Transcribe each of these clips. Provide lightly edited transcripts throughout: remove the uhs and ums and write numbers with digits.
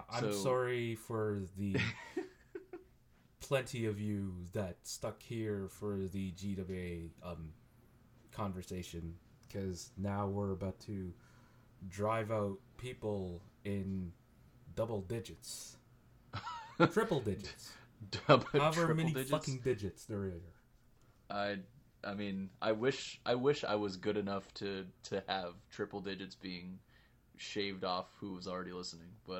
I'm sorry for the plenty of you that stuck here for the GWA conversation, because now we're about to drive out people in double digits, triple digits, however Triple many digits. fucking digits there are. I I mean, I wish I was good enough to have triple digits being shaved off who was already listening. But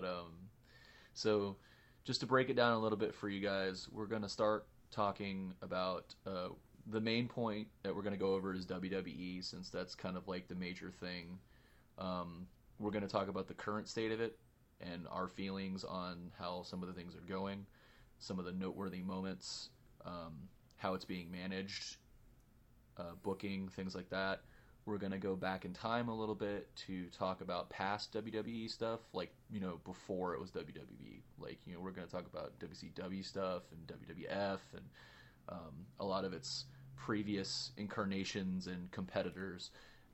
so just to break it down a little bit for you guys, we're gonna start talking about the main point that we're gonna go over is WWE, since that's kind of like the major thing. We're gonna talk about the current state of it and our feelings on how some of the things are going, some of the noteworthy moments, how it's being managed, booking, things like that. We're going to go back in time a little bit to talk about past WWE stuff, like, before it was WWE. Like, we're going to talk about WCW stuff and WWF and a lot of its previous incarnations and competitors,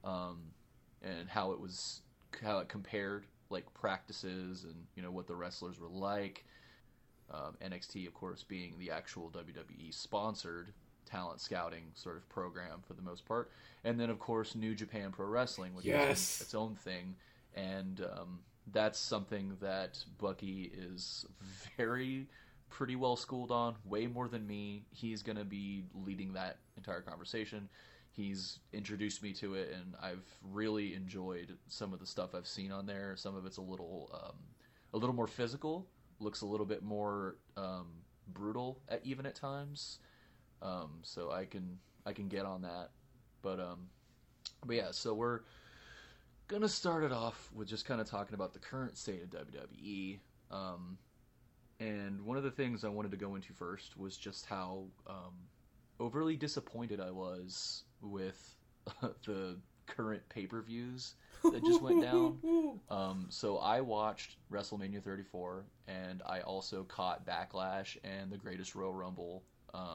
and how it compared, like, practices and, what the wrestlers were like. NXT, of course, being the actual WWE sponsored talent scouting sort of program for the most part, and then of course New Japan Pro Wrestling, which is its own thing, and that's something that Bucky is pretty well schooled on, way more than me. He's going to be leading that entire conversation. He's introduced me to it, and I've really enjoyed some of the stuff I've seen on there. Some of it's a little more physical, looks a little bit more brutal even at times. So I can get on that, but yeah. So we're gonna start it off with just kind of talking about the current state of WWE. And one of the things I wanted to go into first was just how overly disappointed I was with the current pay-per-views that just went down. So I watched WrestleMania 34, and I also caught Backlash and the Greatest Royal Rumble.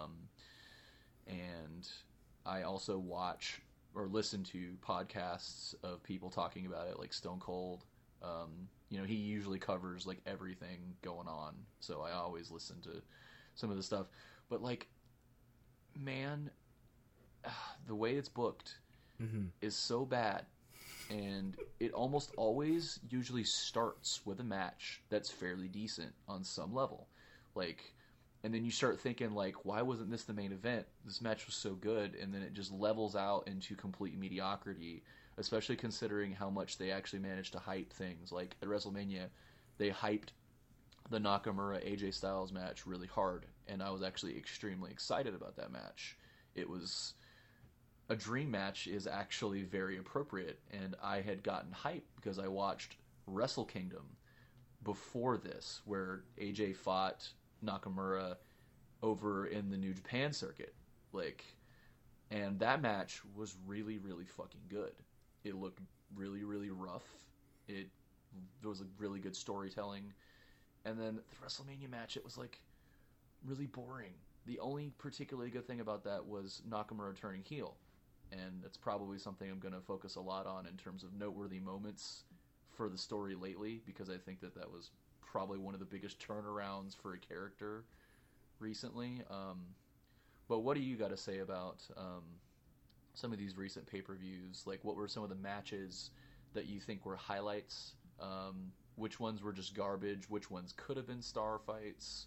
And I also watch or listen to podcasts of people talking about it, like Stone Cold. He usually covers like everything going on, so I always listen to some of the stuff. But like, man, the way it's booked is so bad, and it almost always usually starts with a match that's fairly decent on some level, like. And then you start thinking, like, why wasn't this the main event? This match was so good, and then it just levels out into complete mediocrity, especially considering how much they actually managed to hype things. Like, at WrestleMania, they hyped the Nakamura-AJ Styles match really hard, and I was actually extremely excited about that match. It was... A dream match is actually very appropriate, and I had gotten hyped because I watched Wrestle Kingdom before this, where AJ fought Nakamura over in the New Japan circuit, and that match was really, really fucking good. It looked really, really rough. There was a really good storytelling, and then the WrestleMania match, it was like really boring. The only particularly good thing about that was Nakamura turning heel, and that's probably something I'm going to focus a lot on in terms of noteworthy moments for the story lately, because I think that was probably one of the biggest turnarounds for a character recently. But what do you got to say about some of these recent pay-per-views? Like, what were some of the matches that you think were highlights? Which ones were just garbage? Which ones could have been star fights?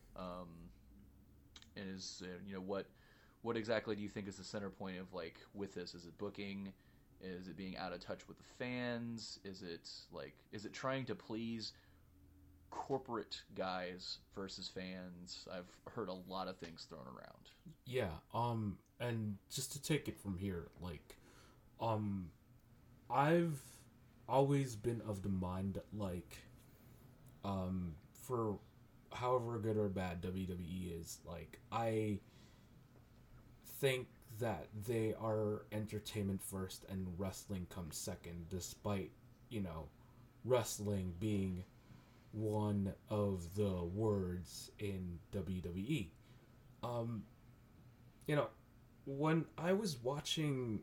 And what exactly do you think is the center point of, like, with this? Is it booking? Is it being out of touch with the fans? Is it trying to please corporate guys versus fans? I've heard a lot of things thrown around. Yeah, and just to take it from here, like, I've always been of the mind that, like, for however good or bad WWE is, like, I think that they are entertainment first and wrestling comes second, despite, wrestling being one of the words in WWE. Um, when I was watching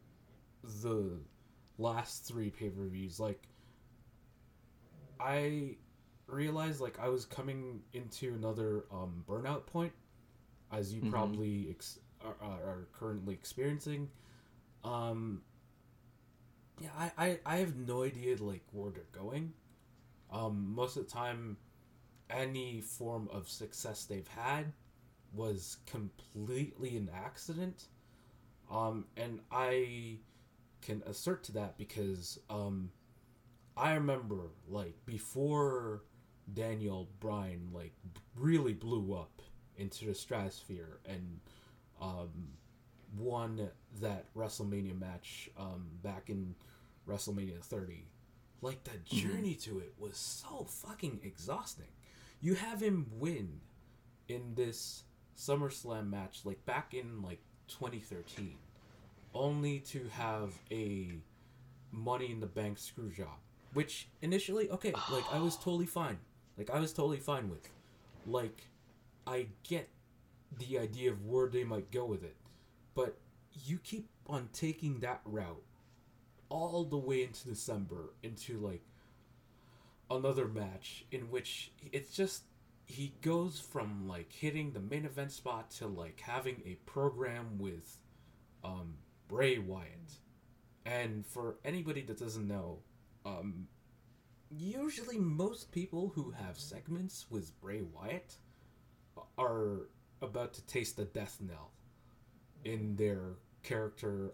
the last three pay-per-views, like, I realize like I was coming into another burnout point, as you probably are currently experiencing. Um, yeah, I have no idea like where they're going. Most of the time, any form of success they've had was completely an accident. And I can assert to that because I remember like before Daniel Bryan like really blew up into the stratosphere and um, won that WrestleMania match back in WrestleMania 30. Like the journey to it was so fucking exhausting. You have him win in this SummerSlam match like back in like 2013 only to have a Money in the Bank screw job, which initially, okay, like I was totally fine. Like I was totally fine with. Like I get the idea of where they might go with it, but you keep on taking that route all the way into December into like another match in which it's just he goes from like hitting the main event spot to like having a program with um Bray Wyatt. And for anybody that doesn't know, um, usually most people who have segments with Bray Wyatt are about to taste the death knell in their character.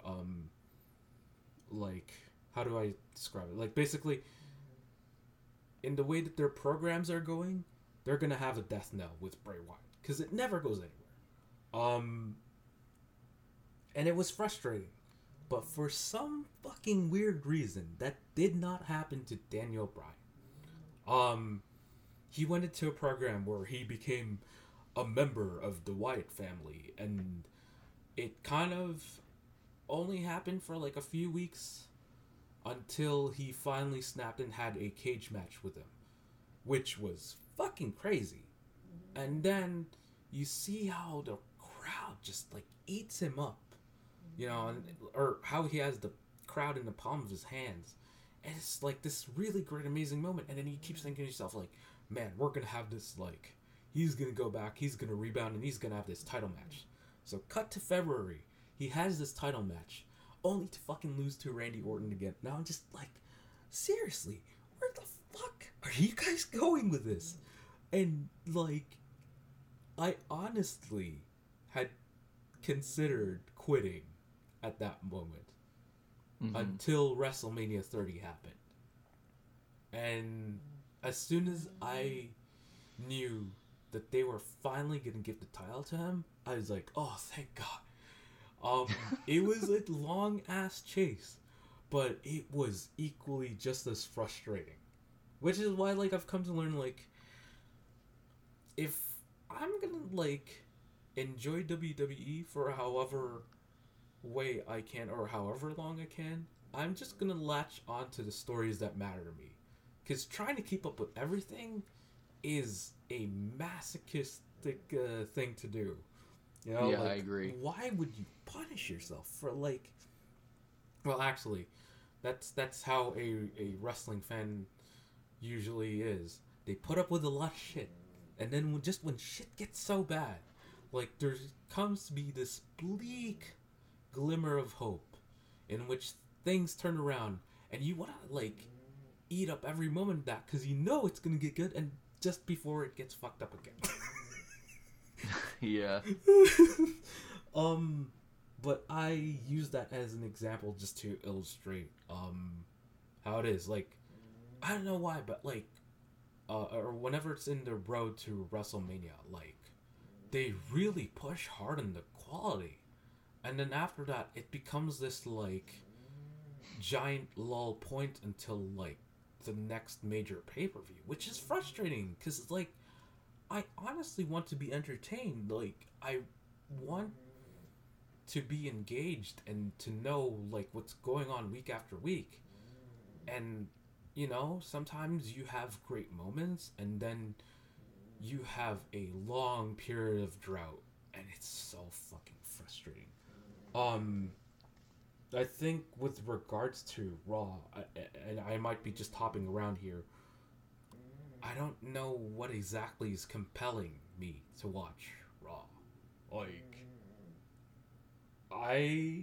Like, how do I describe it? Like, basically, in the way that their programs are going, they're gonna have a death knell with Bray Wyatt because it never goes anywhere. And it was frustrating. But for some fucking weird reason, that did not happen to Daniel Bryan. He went into a program where he became a member of the Wyatt family, and it kind of only happened for like a few weeks until he finally snapped and had a cage match with him, which was fucking crazy. And then you see how the crowd just like eats him up, you know, or how he has the crowd in the palm of his hands. And it's like this really great, amazing moment. And then you keep thinking to yourself, like, man, we're going to have this, like, he's going to go back, he's going to rebound, and he's going to have this title match. So cut to February. He has this title match, only to fucking lose to Randy Orton again. Now I'm just like, seriously, where the fuck are you guys going with this? And, like, I honestly had considered quitting at that moment until WrestleMania 30 happened. And as soon as I knew that they were finally going to give the title to him, I was like, oh, thank God. It was a long ass chase, but it was equally just as frustrating. Which is why, like, I've come to learn, like, if I'm gonna, like, enjoy WWE for however way I can or however long I can, I'm just gonna latch on to the stories that matter to me. Because trying to keep up with everything is a masochistic thing to do. You know, yeah, like, I agree. Why would you punish yourself for, like... Well, actually, that's how a wrestling fan usually is. They put up with a lot of shit. And then when shit gets so bad, like, there comes to be this bleak glimmer of hope in which things turn around, and you want to, like, eat up every moment of that because you know it's going to get good, and just before it gets fucked up again. Yeah. But I use that as an example just to illustrate how it is. Like, I don't know why, but like or whenever it's in the road to WrestleMania, like, they really push hard on the quality. And then after that, it becomes this, like, giant lull point until, like, the next major pay-per-view, which is frustrating, because it's like, I honestly want to be entertained. Like, I want to be engaged and to know, like, what's going on week after week. And, you know, sometimes you have great moments, and then you have a long period of drought, and it's so fucking frustrating. I think with regards to Raw, and I might be just hopping around here, I don't know what exactly is compelling me to watch Raw. Like, I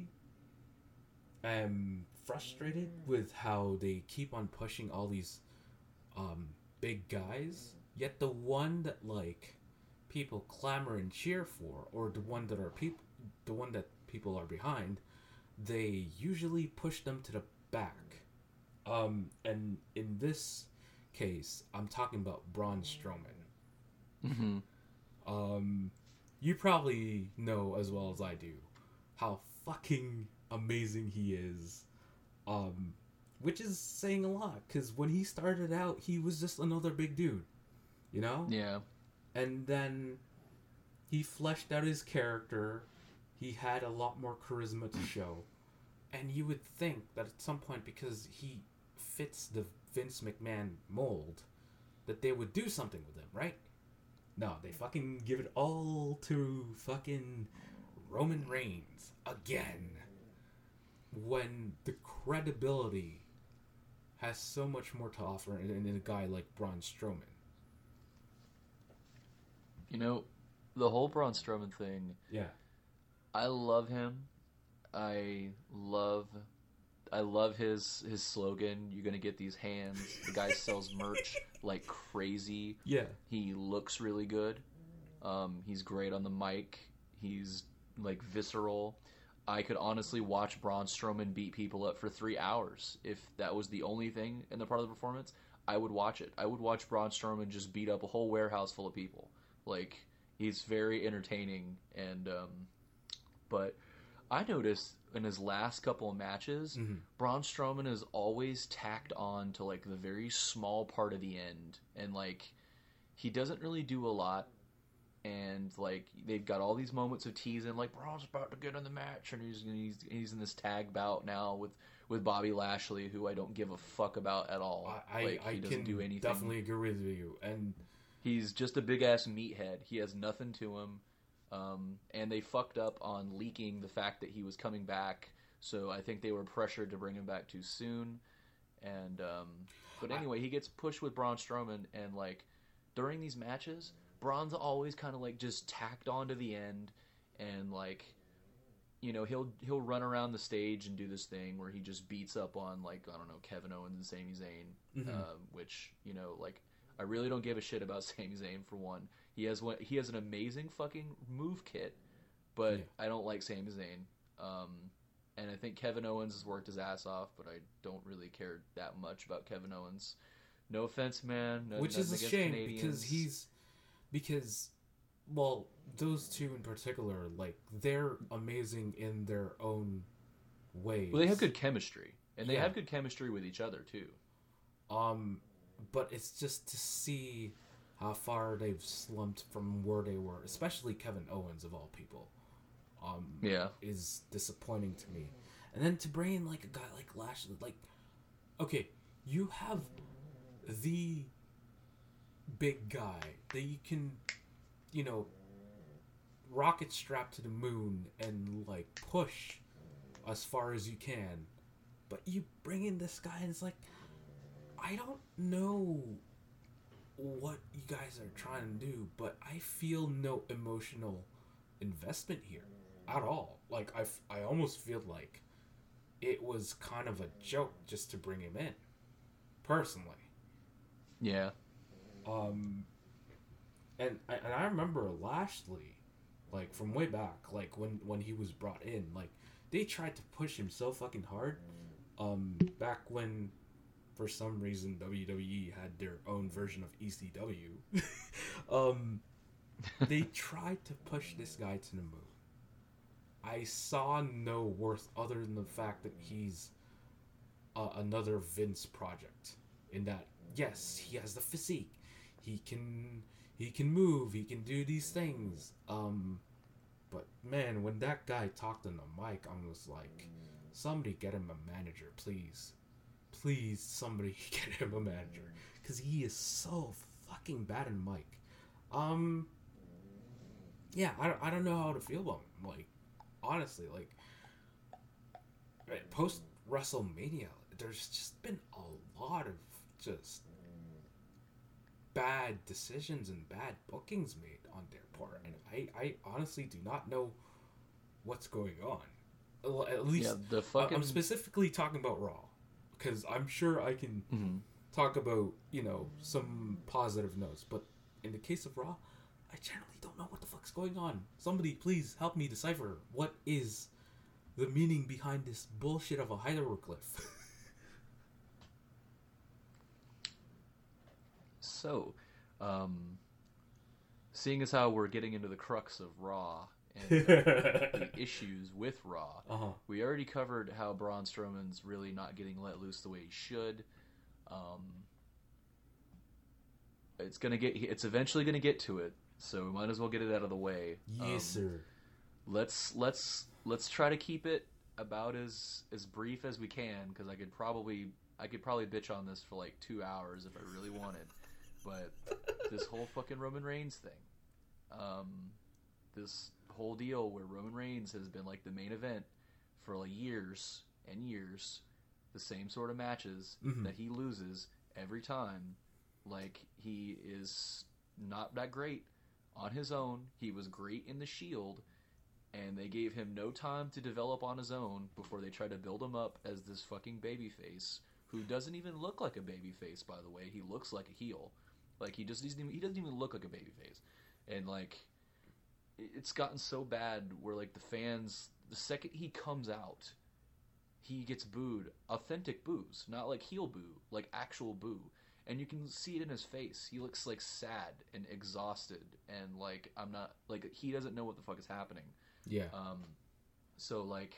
am frustrated with how they keep on pushing all these um, big guys, yet the one that like people clamor and cheer for, or the one that people are behind, they usually push them to the back. And in this case, I'm talking about Braun Strowman. Mm-hmm. Um, you probably know as well as I do how fucking amazing he is. Um, which is saying a lot because when he started out, he was just another big dude, you know. Yeah. And then he fleshed out his character. He had a lot more charisma to show, and you would think that at some point, because he fits the Vince McMahon mold, that they would do something with him, right? No, they fucking give it all to fucking Roman Reigns again. When the credibility has so much more to offer in a guy like Braun Strowman. You know, the whole Braun Strowman thing. Yeah. I love him. I love his slogan. You're gonna get these hands. The guy sells merch like crazy. Yeah. He looks really good. He's great on the mic. He's like visceral. I could honestly watch Braun Strowman beat people up for 3 hours. If that was the only thing in the part of the performance, I would watch it. I would watch Braun Strowman just beat up a whole warehouse full of people. Like, he's very entertaining. And but I noticed in his last couple of matches, Braun Strowman is always tacked on to like the very small part of the end, and like he doesn't really do a lot. And like they've got all these moments of teasing, like Braun's about to get in the match, and he's in this tag bout now with Bobby Lashley, who I don't give a fuck about at all. I doesn't do anything. Definitely agree with you, and he's just a big ass meathead. He has nothing to him, and they fucked up on leaking the fact that he was coming back. So I think they were pressured to bring him back too soon. And but anyway, he gets pushed with Braun Strowman, and like during these matches, Braun's always kind of like just tacked on to the end, and like, you know, he'll run around the stage and do this thing where he just beats up on like, I don't know, Kevin Owens and Sami Zayn, which, you know, like I really don't give a shit about Sami Zayn for one. He has an amazing fucking move kit, but I don't like Sami Zayn. And I think Kevin Owens has worked his ass off, but I don't really care that much about Kevin Owens. No offense, man. Which is a shame because well, those two in particular, like, they're amazing in their own ways. Well, they have good chemistry, and they have good chemistry with each other too. But it's just to see how far they've slumped from where they were, especially Kevin Owens of all people. Is disappointing to me. And then to bring in like a guy like Lashley, like, okay, you have the big guy that you can, you know, rocket strap to the moon and like push as far as you can, but you bring in this guy and it's like, I don't know what you guys are trying to do, but I feel no emotional investment here at all. Like, I almost feel like it was kind of a joke just to bring him in, personally. Yeah. And I remember Lashley, like, from way back, like, when he was brought in, like, they tried to push him so fucking hard, back when, for some reason, WWE had their own version of ECW. They tried to push this guy to the moon. I saw no worth other than the fact that he's another Vince project. In that, yes, he has the physique, he can move, he can do these things. But man, when that guy talked on the mic, I was like, somebody get him a manager, please. Please, somebody get him a manager, because he is so fucking bad in mic. Yeah, I don't know how to feel about him. Like, honestly, like, post WrestleMania, there's just been a lot of just bad decisions and bad bookings made on their part, and I honestly do not know what's going on. Well, at least the fucking... I'm specifically talking about Raw, because I'm sure I can talk about, you know, some positive notes, but in the case of Raw, I generally don't know what the fuck's going on. Somebody please help me decipher what is the meaning behind this bullshit of a hieroglyph. So, seeing as how we're getting into the crux of Raw and the issues with Raw, we already covered how Braun Strowman's really not getting let loose the way he should. It's eventually gonna get to it, so we might as well get it out of the way. Yes, sir. Let's try to keep it about as brief as we can, because I could probably bitch on this for like 2 hours if I really wanted. But this whole fucking Roman Reigns thing, this whole deal where Roman Reigns has been like the main event for like years and years, the same sort of matches that he loses every time. Like, he is not that great on his own. He was great in the Shield, and they gave him no time to develop on his own before they tried to build him up as this fucking babyface, who doesn't even look like a babyface, by the way. He looks like a heel. Like, he doesn't even look like a babyface. And, like, it's gotten so bad where, like, the fans, the second he comes out, he gets booed. Authentic boos. Not like heel boo. Like, actual boo. And you can see it in his face. He looks, like, sad and exhausted. And, like, he doesn't know what the fuck is happening. Yeah. So, like,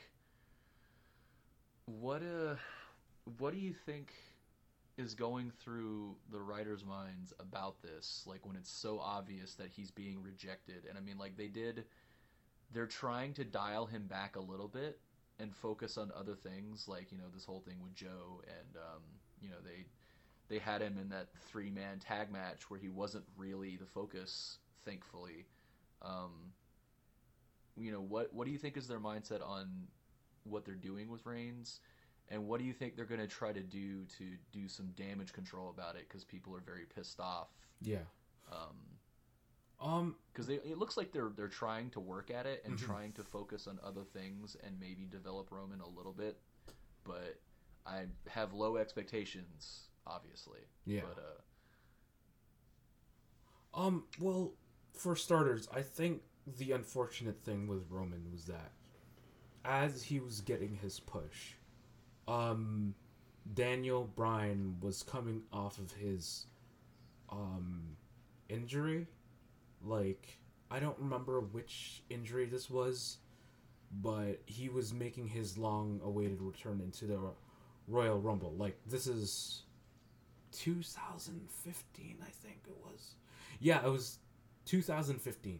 what do you think is going through the writers' minds about this? Like, when it's so obvious that he's being rejected. And, I mean, like, they're trying to dial him back a little bit and focus on other things. Like, you know, this whole thing with Joe and, you know, they had him in that 3-man tag match where he wasn't really the focus, thankfully. You know, what do you think is their mindset on what they're doing with Reigns? And what do you think they're going to try to do some damage control about it? Because people are very pissed off. Yeah. Because it looks like they're trying to work at it and trying to focus on other things and maybe develop Roman a little bit. But I have low expectations, obviously. Yeah. But well, for starters, I think the unfortunate thing with Roman was that as he was getting his push, Daniel Bryan was coming off of his injury. Like, I don't remember which injury this was, but he was making his long-awaited return into the Royal Rumble. Like, this is 2015, I think it was. Yeah, it was 2015.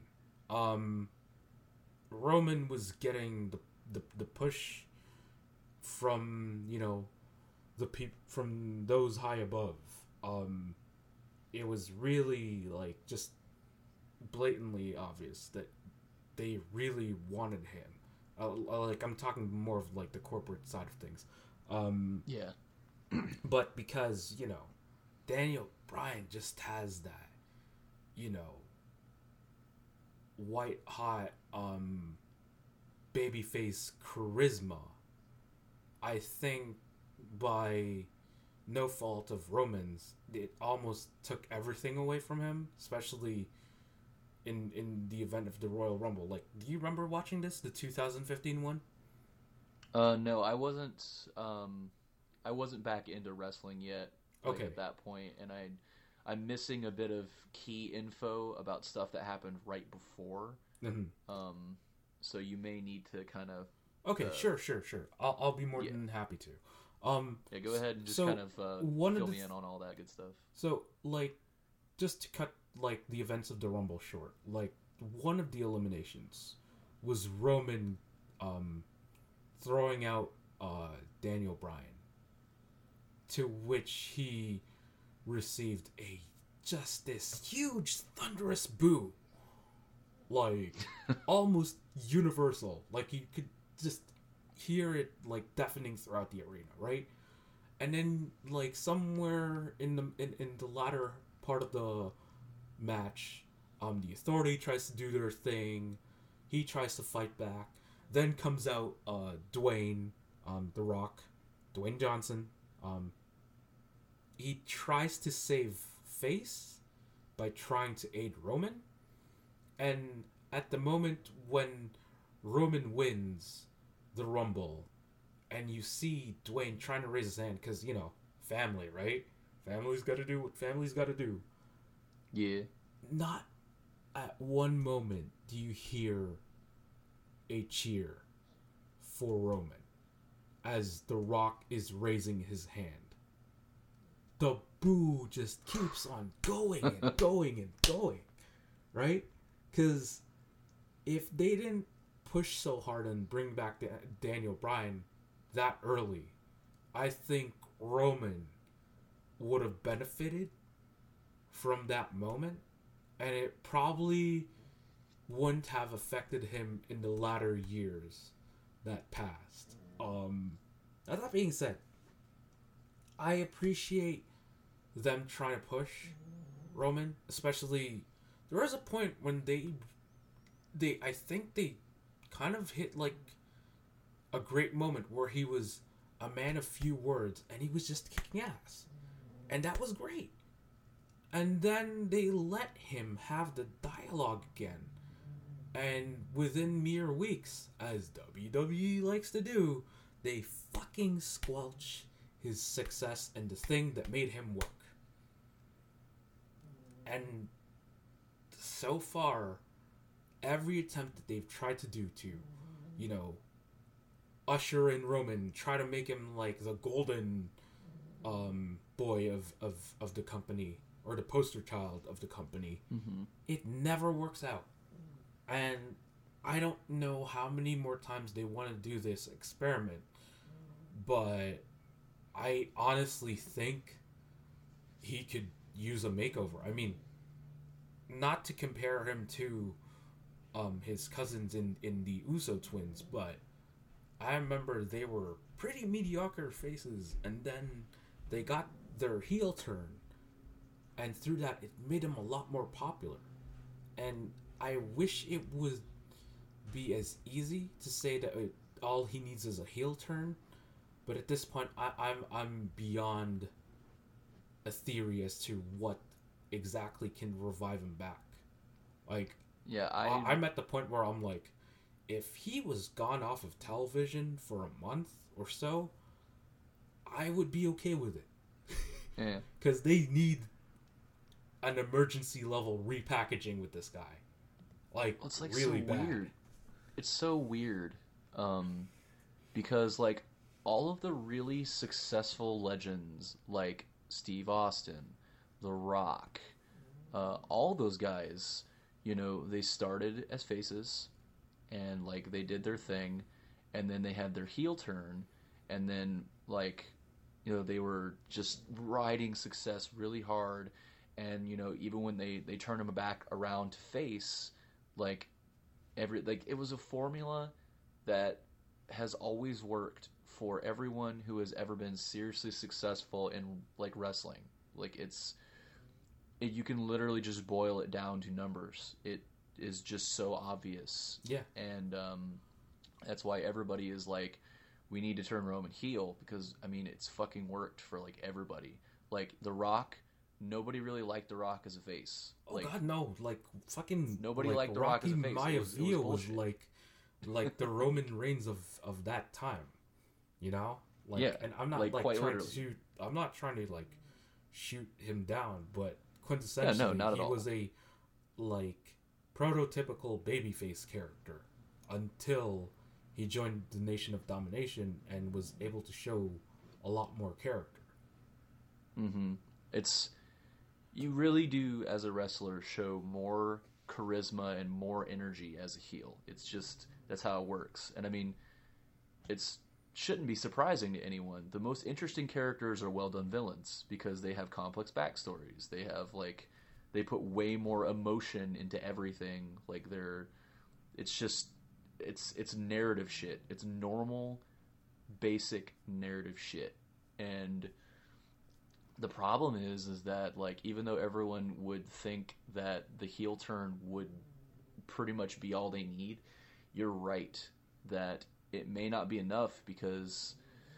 Roman was getting the push from, you know, from those high above. It was really, like, just blatantly obvious that they really wanted him. Like, I'm talking more of, like, the corporate side of things. yeah. But because, you know, Daniel Bryan just has that, you know, white hot babyface charisma, I think by no fault of Roman's, it almost took everything away from him, especially in the event of the Royal Rumble. Like, do you remember watching this, the 2015 one? No, I wasn't. I wasn't back into wrestling yet. Like, Okay. At that point, and I'm missing a bit of key info about stuff that happened right before. So you may need to kind of. Okay, sure. I'll be more than happy to. Yeah, go ahead and just so kind of fill me in on all that good stuff. So, like, just to cut, like, the events of the Rumble short, like, one of the eliminations was Roman throwing out Daniel Bryan, to which he received just this huge thunderous boo, like, almost universal. Like, you could just hear it, like, deafening throughout the arena, right? And then, like, somewhere in the latter part of the match. The Authority tries to do their thing. He tries to fight back. Then comes out Dwayne, The Rock, Dwayne Johnson. He tries to save face by trying to aid Roman. And at the moment when Roman wins the Rumble, and you see Dwayne trying to raise his hand, because, family, right? Family's got to do what family's got to do. Yeah. Not at one moment do you hear a cheer for Roman as The Rock is raising his hand. The boo just keeps on going and going and going, right? Because if they didn't push so hard and bring back Daniel Bryan that early, I think Roman would have benefited from that moment, and it probably wouldn't have affected him in the latter years that passed. That being said, I appreciate them trying to push Roman, especially there was a point when they I think they kind of hit like a great moment where he was a man of few words and he was just kicking ass. And that was great. And then they let him have the dialogue again. And within mere weeks, as WWE likes to do, they fucking squelch his success and the thing that made him work. And so far, every attempt that they've tried to do to, usher in Roman, try to make him like the golden boy of the company, or the poster child of the company, it never works out. And I don't know how many more times they want to do this experiment, but I honestly think he could use a makeover. I mean, not to compare him to his cousins in the Uso twins, but I remember they were pretty mediocre faces, and then they got their heel turn, and through that it made them a lot more popular. And I wish it would be as easy to say that all he needs is a heel turn, but at this point I'm beyond a theory as to what exactly can revive him back. Like, yeah, I'm at the point where I'm like, if he was gone off of television for a month or so, I would be okay with it. Yeah. Because they need an emergency level repackaging with this guy. Like, it's like really so bad. weird. It's so weird. Because like all of the really successful legends like Steve Austin, The Rock, all those guys, they started as faces and like they did their thing, and then they had their heel turn, and then like they were just riding success really hard, and even when they turn them back around to face, like it was a formula that has always worked for everyone who has ever been seriously successful in like wrestling. Like you can literally just boil it down to numbers. It is just so obvious. Yeah. And that's why everybody is like, we need to turn Roman heel, because I mean it's fucking worked for like everybody. Like The Rock, nobody really liked The Rock as a face. Oh God, no! Like fucking nobody like liked The Rock as a face. Maivia was bullshit. like the Roman Reigns of that time, Like, yeah, and I'm not like trying literally. to. I'm not trying to like shoot him down, but quintessentially, Yeah, no, not at he all. was a like prototypical babyface character until he joined the Nation of Domination and was able to show a lot more character. Mm-hmm. You really do, as a wrestler, show more charisma and more energy as a heel. It's just, that's how it works. And I mean, shouldn't be surprising to anyone. The most interesting characters are well-done villains, because they have complex backstories. They have, like, they put way more emotion into everything. Like, it's narrative shit. It's normal, basic narrative shit. And the problem is that, like, even though everyone would think that the heel turn would pretty much be all they need, you're right that it may not be enough because,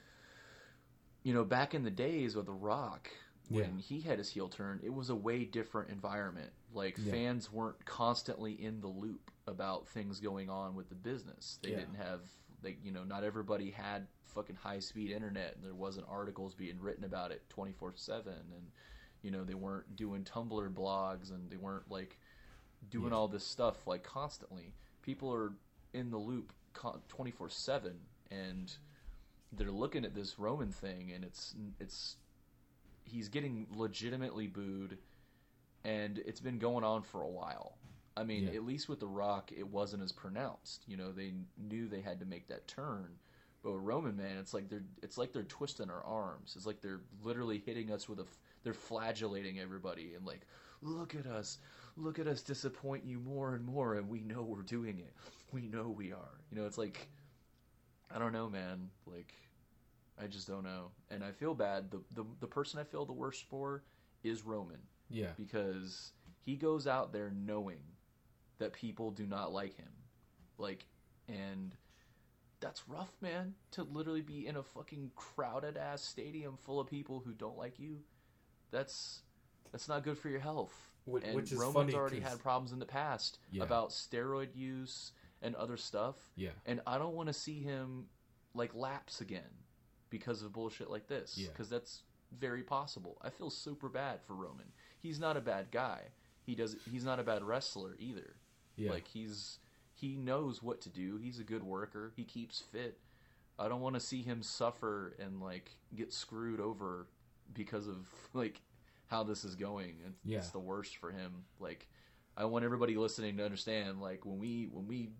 back in the days with The Rock, when he had his heel turn, it was a way different environment. Like, fans weren't constantly in the loop about things going on with the business. They didn't have, like, not everybody had fucking high-speed internet, and there wasn't articles being written about it 24/7, and, they weren't doing Tumblr blogs, and they weren't, like, doing all this stuff, like, constantly. People are in the loop 24/7, and they're looking at this Roman thing, and it's he's getting legitimately booed, and it's been going on for a while. I mean, at least with The Rock, it wasn't as pronounced. They knew they had to make that turn. But with Roman, man, it's like they're twisting our arms. It's like they're literally hitting us with they're flagellating everybody and, like, look at us disappoint you more and more, and we know we're doing it. We know we are. It's like, I don't know, man. Like, I just don't know. And I feel bad. The person I feel the worst for is Roman. Yeah. Because he goes out there knowing that people do not like him. Like, and that's rough, man. To literally be in a fucking crowded ass stadium full of people who don't like you. That's not good for your health. Which is Roman's funny, already had problems in the past about steroid use and other stuff. Yeah. And I don't want to see him, like, lapse again because of bullshit like this. Yeah. Because that's very possible. I feel super bad for Roman. He's not a bad guy. He's not a bad wrestler either. Yeah. Like, he knows what to do. He's a good worker. He keeps fit. I don't want to see him suffer and, like, get screwed over because of, like, how this is going. It's the worst for him. Like, I want everybody listening to understand, like, when we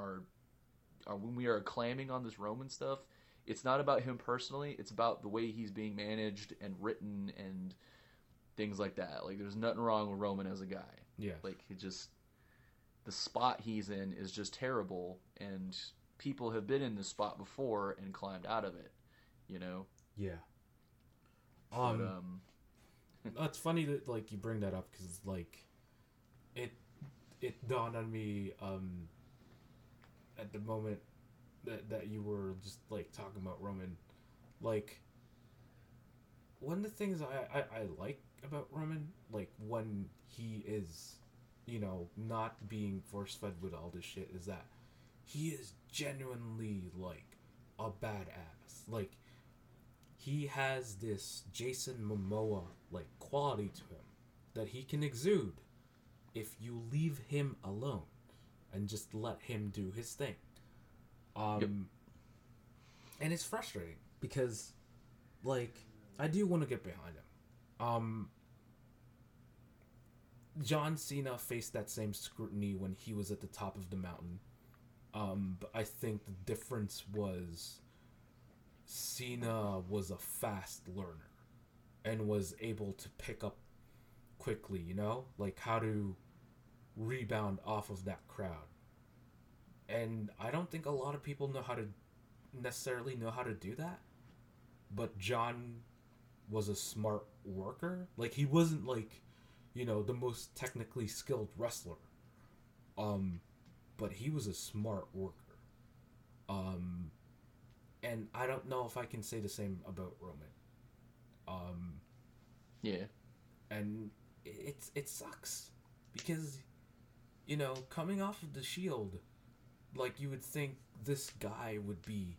are clamming on this Roman stuff, it's not about him personally. It's about the way he's being managed and written and things like that. Like, there's nothing wrong with Roman as a guy. Yeah. Like, the spot he's in is just terrible, and people have been in this spot before and climbed out of it. Yeah. But, it's funny that, like, you bring that up because, like, it dawned on me at the moment that you were just, like, talking about Roman. Like, one of the things I like about Roman, like, when he is, not being force-fed with all this shit, is that he is genuinely, like, a badass. Like, he has this Jason Momoa, like, quality to him that he can exude if you leave him alone and just let him do his thing. And it's frustrating because, like, I do want to get behind him. John Cena faced that same scrutiny when he was at the top of the mountain. But I think the difference was Cena was a fast learner and was able to pick up quickly, like how to rebound off of that crowd. And I don't think a lot of people necessarily know how to do that. But John was a smart worker. Like, he wasn't, like, the most technically skilled wrestler. But he was a smart worker. And I don't know if I can say the same about Roman. Yeah. And it sucks. Because, coming off of the Shield, like, you would think this guy would be,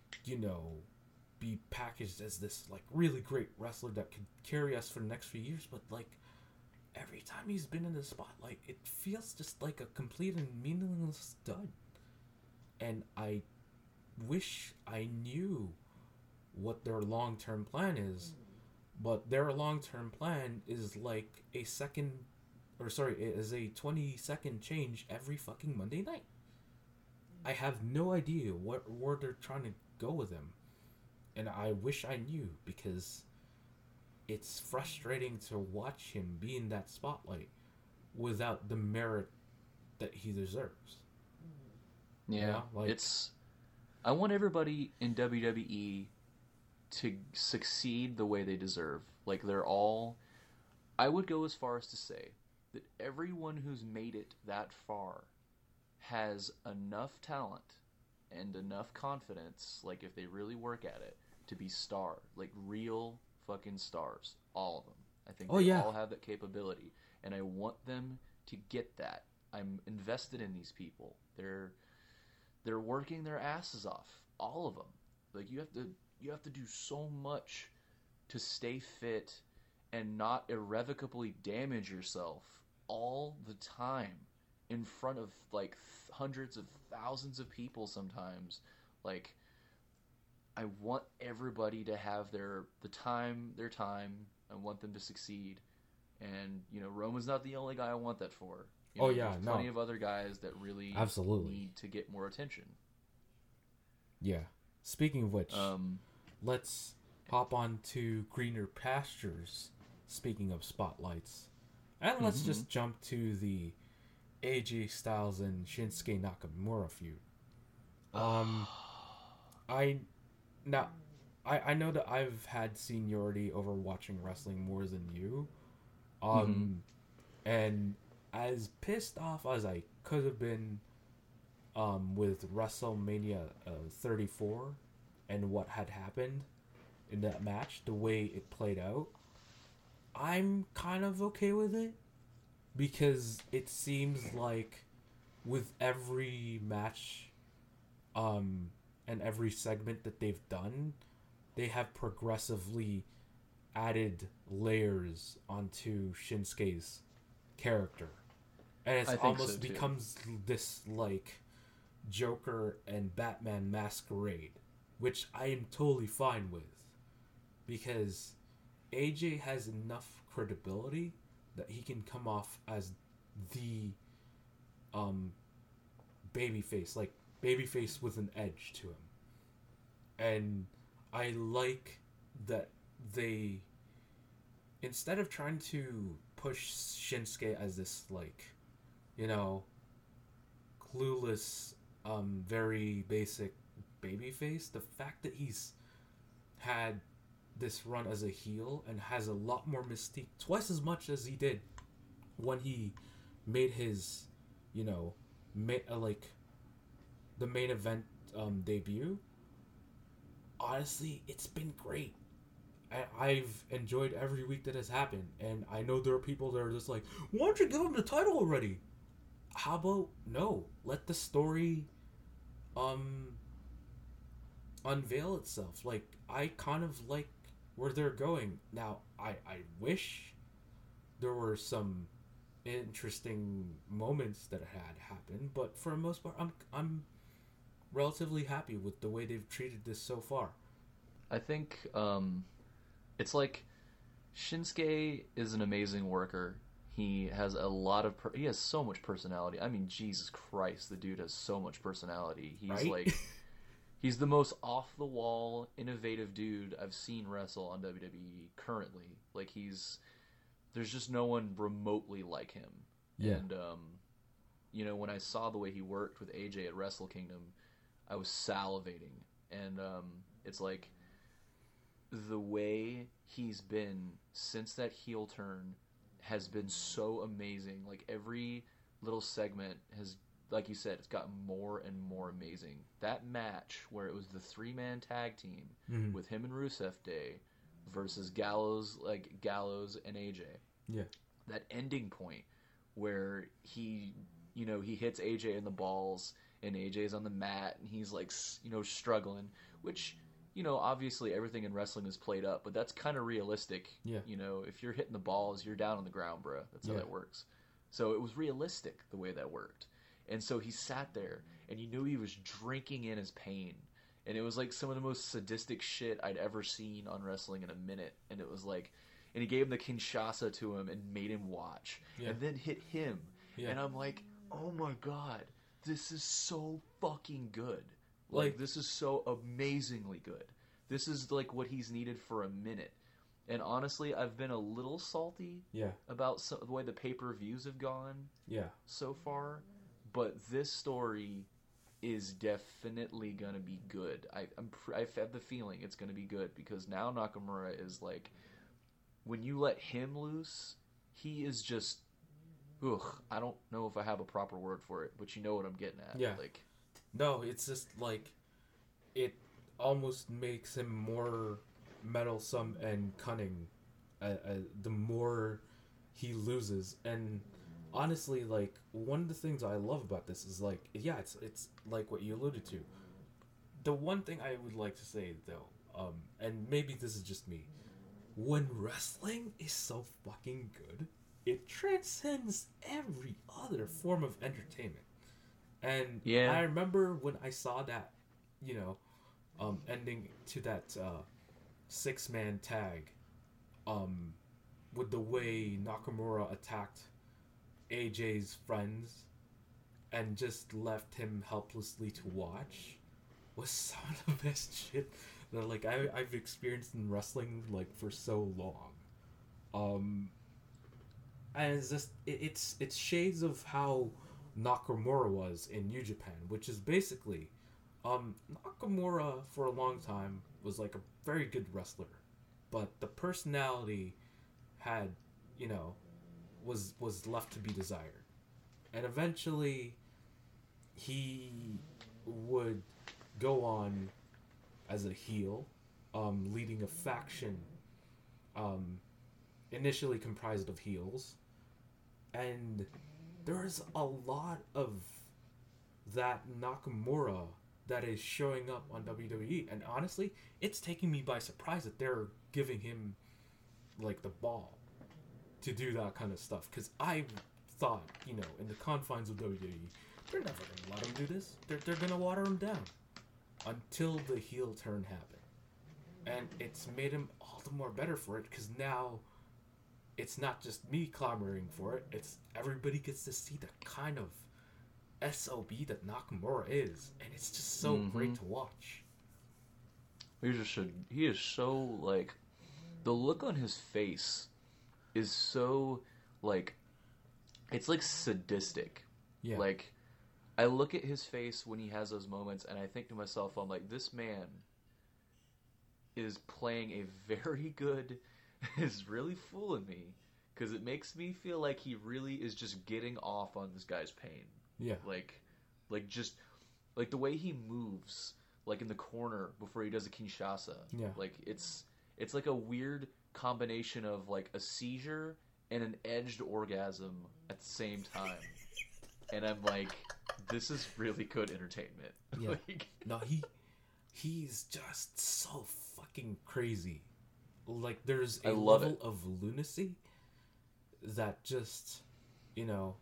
be packaged as this, like, really great wrestler that could carry us for the next few years, but, like, every time he's been in the spotlight, it feels just like a complete and meaningless stud. And I wish I knew what their long-term plan is, but their long-term plan is like is a 20-second change every fucking Monday night. I have no idea where they're trying to go with him, and I wish I knew, because it's frustrating to watch him be in that spotlight without the merit that he deserves. Yeah, I want everybody in WWE to succeed the way they deserve. Like they're all. I would go as far as to say that everyone who's made it that far has enough talent and enough confidence, like if they really work at it, to be star, like real fucking stars. All of them. I think Oh they yeah, all have that capability, and I want them to get that. I'm invested in these people. They're working their asses off, all of them. Like you have to do so much to stay fit and not irrevocably damage yourself all the time in front of like hundreds of thousands of people sometimes. Like I want everybody to have their time. I want them to succeed. And Roman's not the only guy I want that for. oh yeah, There's no, plenty of other guys that really absolutely, need to get more attention. yeah. Speaking of which, Um, let's hop on to greener pastures. Speaking of spotlights, and let's mhm. just jump to the AJ Styles and Shinsuke Nakamura feud. Um, I now I know that I've had seniority over watching wrestling more than you. Mhm. Um, and as pissed off as I could have been with WrestleMania 34 and what had happened in that match, the way it played out, I'm kind of okay with it because it seems like with every match um, and every segment that they've done, they have progressively added layers onto Shinsuke's character. And it's I think so almost too. becomes this like Joker and Batman masquerade, which I am totally fine with because AJ has enough credibility that he can come off as the um babyface, like babyface with an edge to him. And I like that they, instead of trying to push Shinsuke as this like, you know, clueless, very basic babyface, the fact that he's had this run as a heel and has a lot more mystique, twice as much as he did when he made his, you know, like the main event debut. Honestly, it's been great. I've enjoyed every week that has happened, and I know there are people that are just like, "Why don't you give him the title already?" How about no? Let the story um unveil itself. Like I kind of like where they're going now. I wish there were some interesting moments that had happened, but for the most part, I'm relatively happy with the way they've treated this so far. I think it's like Shinsuke is an amazing worker. He has a lot of he has so much personality. I mean, Jesus Christ, the dude has so much personality. He's Right? like he's the most off the wall, innovative dude I've seen wrestle on WWE currently. Like there's just no one remotely like him. Yeah. And when I saw the way he worked with AJ at Wrestle Kingdom, I was salivating. And it's like the way he's been since that heel turn has been so amazing. Like every little segment has, like you said, it's gotten more and more amazing. That match where it was the 3-man tag team Mm-hmm. with him and Rusev Day versus Gallows and AJ. Yeah. That ending point where he hits AJ in the balls and AJ's on the mat and he's like struggling, which obviously everything in wrestling is played up, but that's kind of realistic. Yeah. If you're hitting the balls, you're down on the ground, bro. That's how Yeah. that works. So it was realistic the way that worked. And so he sat there and you knew he was drinking in his pain. And it was like some of the most sadistic shit I'd ever seen on wrestling in a minute. And it was like, and he gave him the Kinshasa to him and made him watch. Yeah. And then hit him. Yeah. And I'm like, oh my God, this is so fucking good. Like- This is so amazingly good. This is like what he's needed for a minute. And honestly, I've been a little salty Yeah. about the way the pay-per-views have gone Yeah. so far, but this story is definitely gonna be good. I've had the feeling it's gonna be good because now Nakamura is like when you let him loose, he is just, ugh. I don't know if I have a proper word for it, but you know what I'm getting at. Yeah. Like, No, it's just like it almost makes him more meddlesome and cunning the more he loses. And honestly, like one of the things I love about this is like, yeah, it's like what you alluded to. The one thing I would like to say though, and maybe this is just me, when wrestling is so fucking good, it transcends every other form of entertainment. And yeah, I remember when I saw that, you know, ending to that 6-man tag, um, with the way Nakamura attacked AJ's friends and just left him helplessly to watch, was some of the best shit that like I've experienced in wrestling like for so long. Um, and it's just it's shades of how Nakamura was in New Japan, which is basically Nakamura for a long time was like a very good wrestler, but the personality had, you know, was left to be desired, and eventually he would go on as a heel, leading a faction, um, initially comprised of heels, and there's a lot of that Nakamura that is showing up on WWE, and honestly, it's taking me by surprise that they're giving him like the ball to do that kind of stuff. Because I thought, you know, in the confines of WWE, they're never gonna let him do this. They're gonna water him down until the heel turn happened, and it's made him all the more better for it because now it's not just me clamoring for it. It's everybody gets to see the kind of SOB that Nakamura is, and it's just so great to watch. he is so like, the look on his face is so like, it's like sadistic. Yeah. Like, I look at his face when he has those moments, and I think to myself, I'm like, this man is playing a very good, is really fooling me, because it makes me feel like he really is just getting off on this guy's pain. Yeah. Like just like the way he moves, like in the corner before he does a Kinshasa. Yeah. Like it's like a weird combination of like a seizure and an edged orgasm at the same time. And I'm like, this is really good entertainment. Yeah. Like, No, he's just so fucking crazy. Like there's a level of lunacy that just, you know,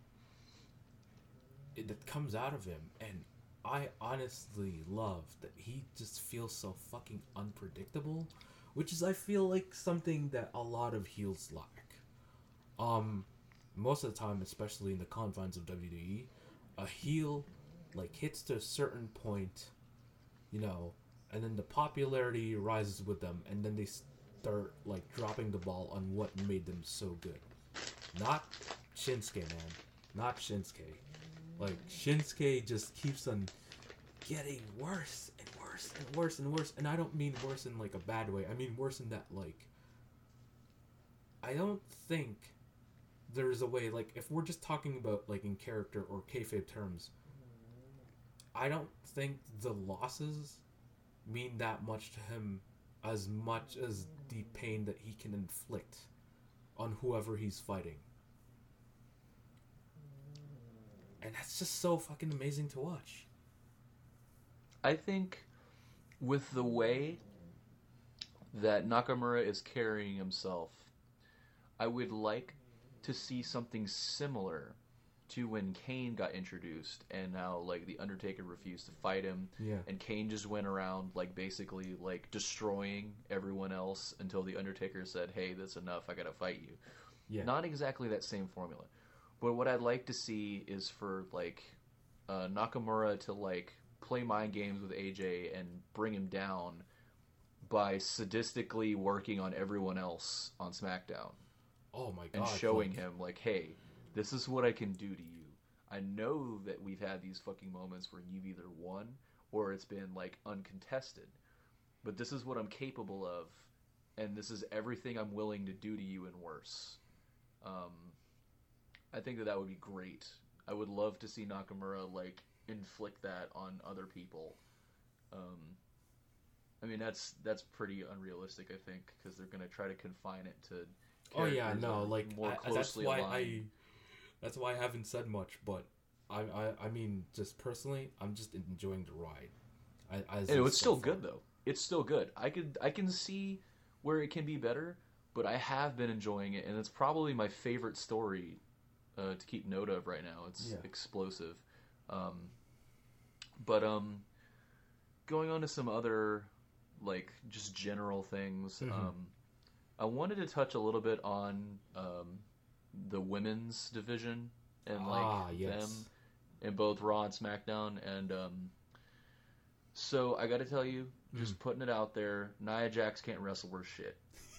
that comes out of him, and I honestly love that he just feels so fucking unpredictable, which is I feel like something that a lot of heels lack. Most of the time, especially in the confines of WWE, a heel like hits to a certain point, you know, and then the popularity rises with them, and then they start like dropping the ball on what made them so good. Not Shinsuke, man. Not Shinsuke. Like Shinsuke just keeps on getting worse and worse and worse and worse, and I don't mean worse in like a bad way. I mean worse in that like I don't think there's a way, like if we're just talking about like in character or kayfabe terms, I don't think the losses mean that much to him as much as the pain that he can inflict on whoever he's fighting. And that's just so fucking amazing to watch. I think with the way that Nakamura is carrying himself, I would like to see something similar to when Kane got introduced, and now like the Undertaker refused to fight him, Yeah. and Kane just went around like basically like destroying everyone else until the Undertaker said, "Hey, that's enough. I gotta fight you." Yeah. Not exactly that same formula, but what I'd like to see is for like Nakamura to like play mind games with AJ and bring him down by sadistically working on everyone else on SmackDown. Oh my god. And showing him like, hey, this is what I can do to you. I know that we've had these fucking moments where you've either won or it's been like uncontested, but this is what I'm capable of and this is everything I'm willing to do to you and worse. Um, I think that would be great. I would love to see Nakamura like inflict that on other people. Um, I mean that's pretty unrealistic, I think, because they're gonna try to confine it to. Oh yeah, no, like more closely aligned. That's why I haven't said much, but I mean, just personally, I'm just enjoying the ride. It's still good though. It's still good. I can see where it can be better, but I have been enjoying it, and it's probably my favorite story to keep note of right now. It's explosive. But going on to some other like just general things. I wanted to touch a little bit on the women's division and like them in both Raw and SmackDown, and so I got to tell you, just putting it out there, Nia Jax can't wrestle worth shit.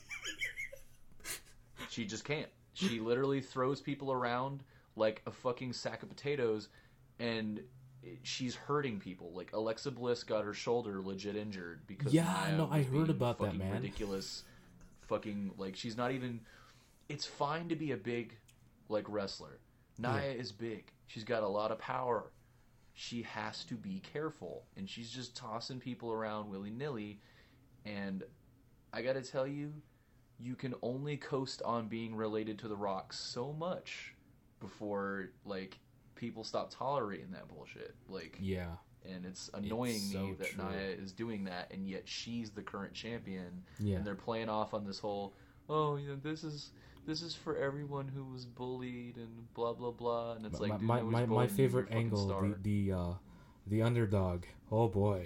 She just can't. She literally throws people around like a fucking sack of potatoes, and she's hurting people. Like Alexa Bliss got her shoulder legit injured because I heard about that, man. Ridiculous, fucking like she's not even. It's fine to be a big, like wrestler. Nia is big. She's got a lot of power. She has to be careful, and she's just tossing people around willy nilly. And I got to tell you, you can only coast on being related to The Rock so much before like people stop tolerating that bullshit. Like and it's annoying me that Nia is doing that, and yet she's the current champion. And they're playing off on this whole, this is for everyone who was bullied and blah blah blah. And it's like my favorite angle, the underdog. Oh boy.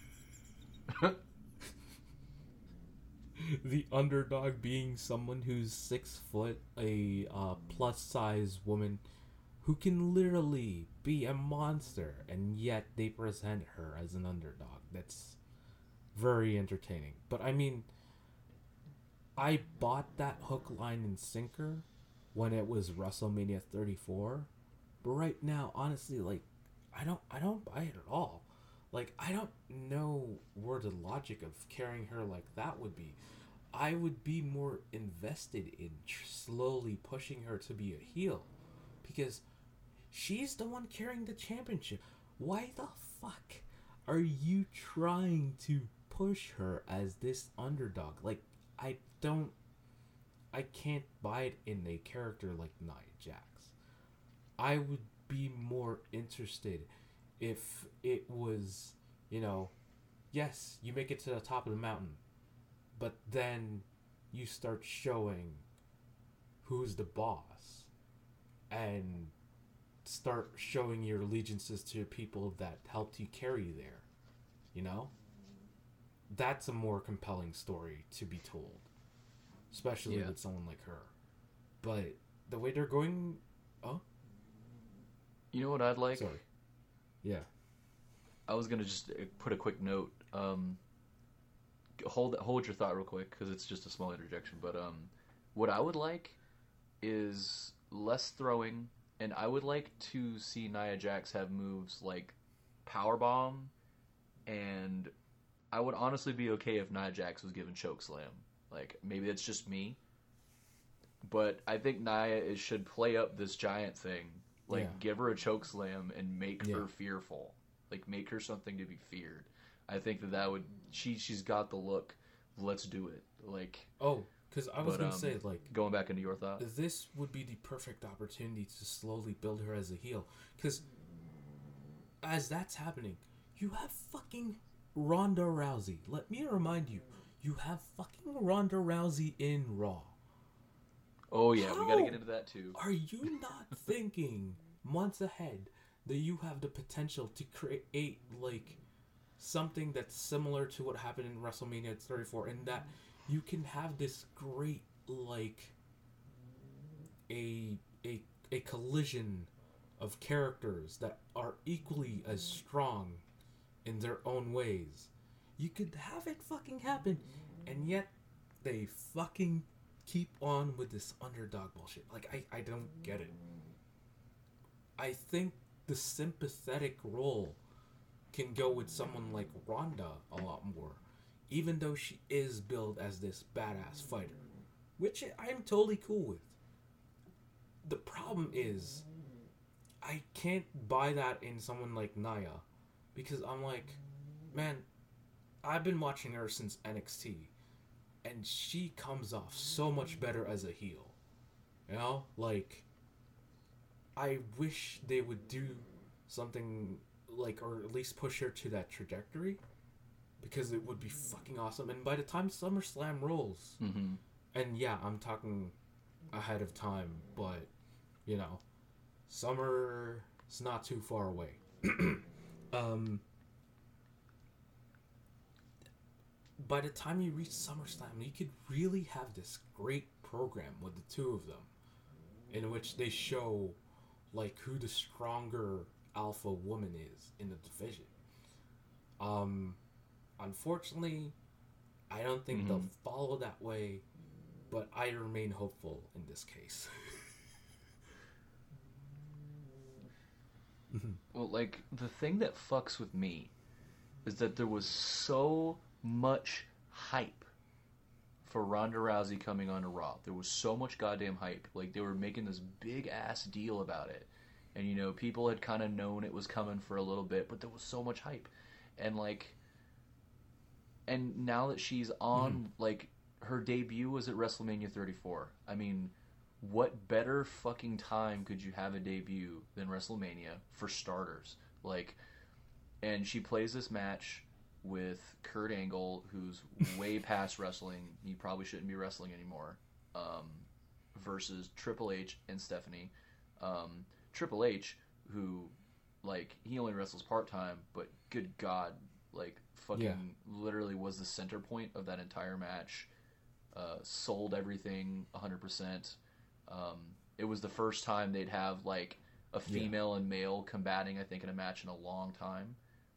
The underdog being someone who's 6 foot, a plus size woman who can literally be a monster, and yet they present her as an underdog. That's very entertaining. But I mean, I bought that hook, line, and sinker when it was WrestleMania 34. But right now, honestly, like, I don't buy it at all. Like, I don't know where the logic of carrying her like that would be. I would be more invested in slowly pushing her to be a heel, because she's the one carrying the championship. Why the fuck are you trying to push her as this underdog? Like, I can't buy it in a character like Nia Jax. I would be more interested if it was, yes, you make it to the top of the mountain, but then you start showing who's the boss and start showing your allegiances to people that helped you carry there. That's a more compelling story to be told, especially with someone like her. But the way they're going, you know what I'd like? Sorry. Yeah. I was gonna just put a quick note. Hold your thought real quick, because it's just a small interjection. But what I would like is less throwing, and I would like to see Nia Jax have moves like Powerbomb, and I would honestly be okay if Nia Jax was given Chokeslam. Like, maybe that's just me, but I think Nia should play up this giant thing. Like, give her a Chokeslam and make her fearful. Like, make her something to be feared. I think that would... She's got the look. Let's do it. Like... Oh, because I was going to say, like... Going back into your thought. This would be the perfect opportunity to slowly build her as a heel. Because as that's happening, you have fucking Ronda Rousey. Let me remind you, you have fucking Ronda Rousey in Raw. Oh yeah, we gotta get into that too. Are you not thinking months ahead that you have the potential to create like something that's similar to what happened in WrestleMania 34, and that you can have this great like a collision of characters that are equally as strong in their own ways? You could have it fucking happen, and yet they fucking keep on with this underdog bullshit. Like, I don't get it. I think the sympathetic role can go with someone like Ronda a lot more. even though she is billed as this badass fighter, which I'm totally cool with. The problem is, I can't buy that in someone like Naya, because I'm like, man, I've been watching her since NXT, and she comes off so much better as a heel. You know? Like, I wish they would do something like, or at least push her to that trajectory, because it would be fucking awesome. And by the time SummerSlam rolls, and yeah, I'm talking ahead of time, but, you know, summer's not too far away. By the time you reach SummerSlam, you could really have this great program with the two of them, in which they show, like, who the stronger alpha woman is in the division. Unfortunately, I don't think they'll follow that way, but I remain hopeful in this case. Well, like, the thing that fucks with me is that there was so much hype for Ronda Rousey coming on to Raw. There was so much goddamn hype. Like, they were making this big-ass deal about it. And, you know, people had kind of known it was coming for a little bit, but there was so much hype. And, like... And now that she's on, like, her debut was at WrestleMania 34. I mean, what better fucking time could you have a debut than WrestleMania, for starters? Like, and she plays this match with Kurt Angle, who's way past wrestling. He probably shouldn't be wrestling anymore. Versus Triple H and Stephanie. Triple H, who, like, he only wrestles part-time, but good God, like, fucking literally was the center point of that entire match. Sold everything 100%. It was the first time they'd have, like, a female and male combating, I think, in a match in a long time.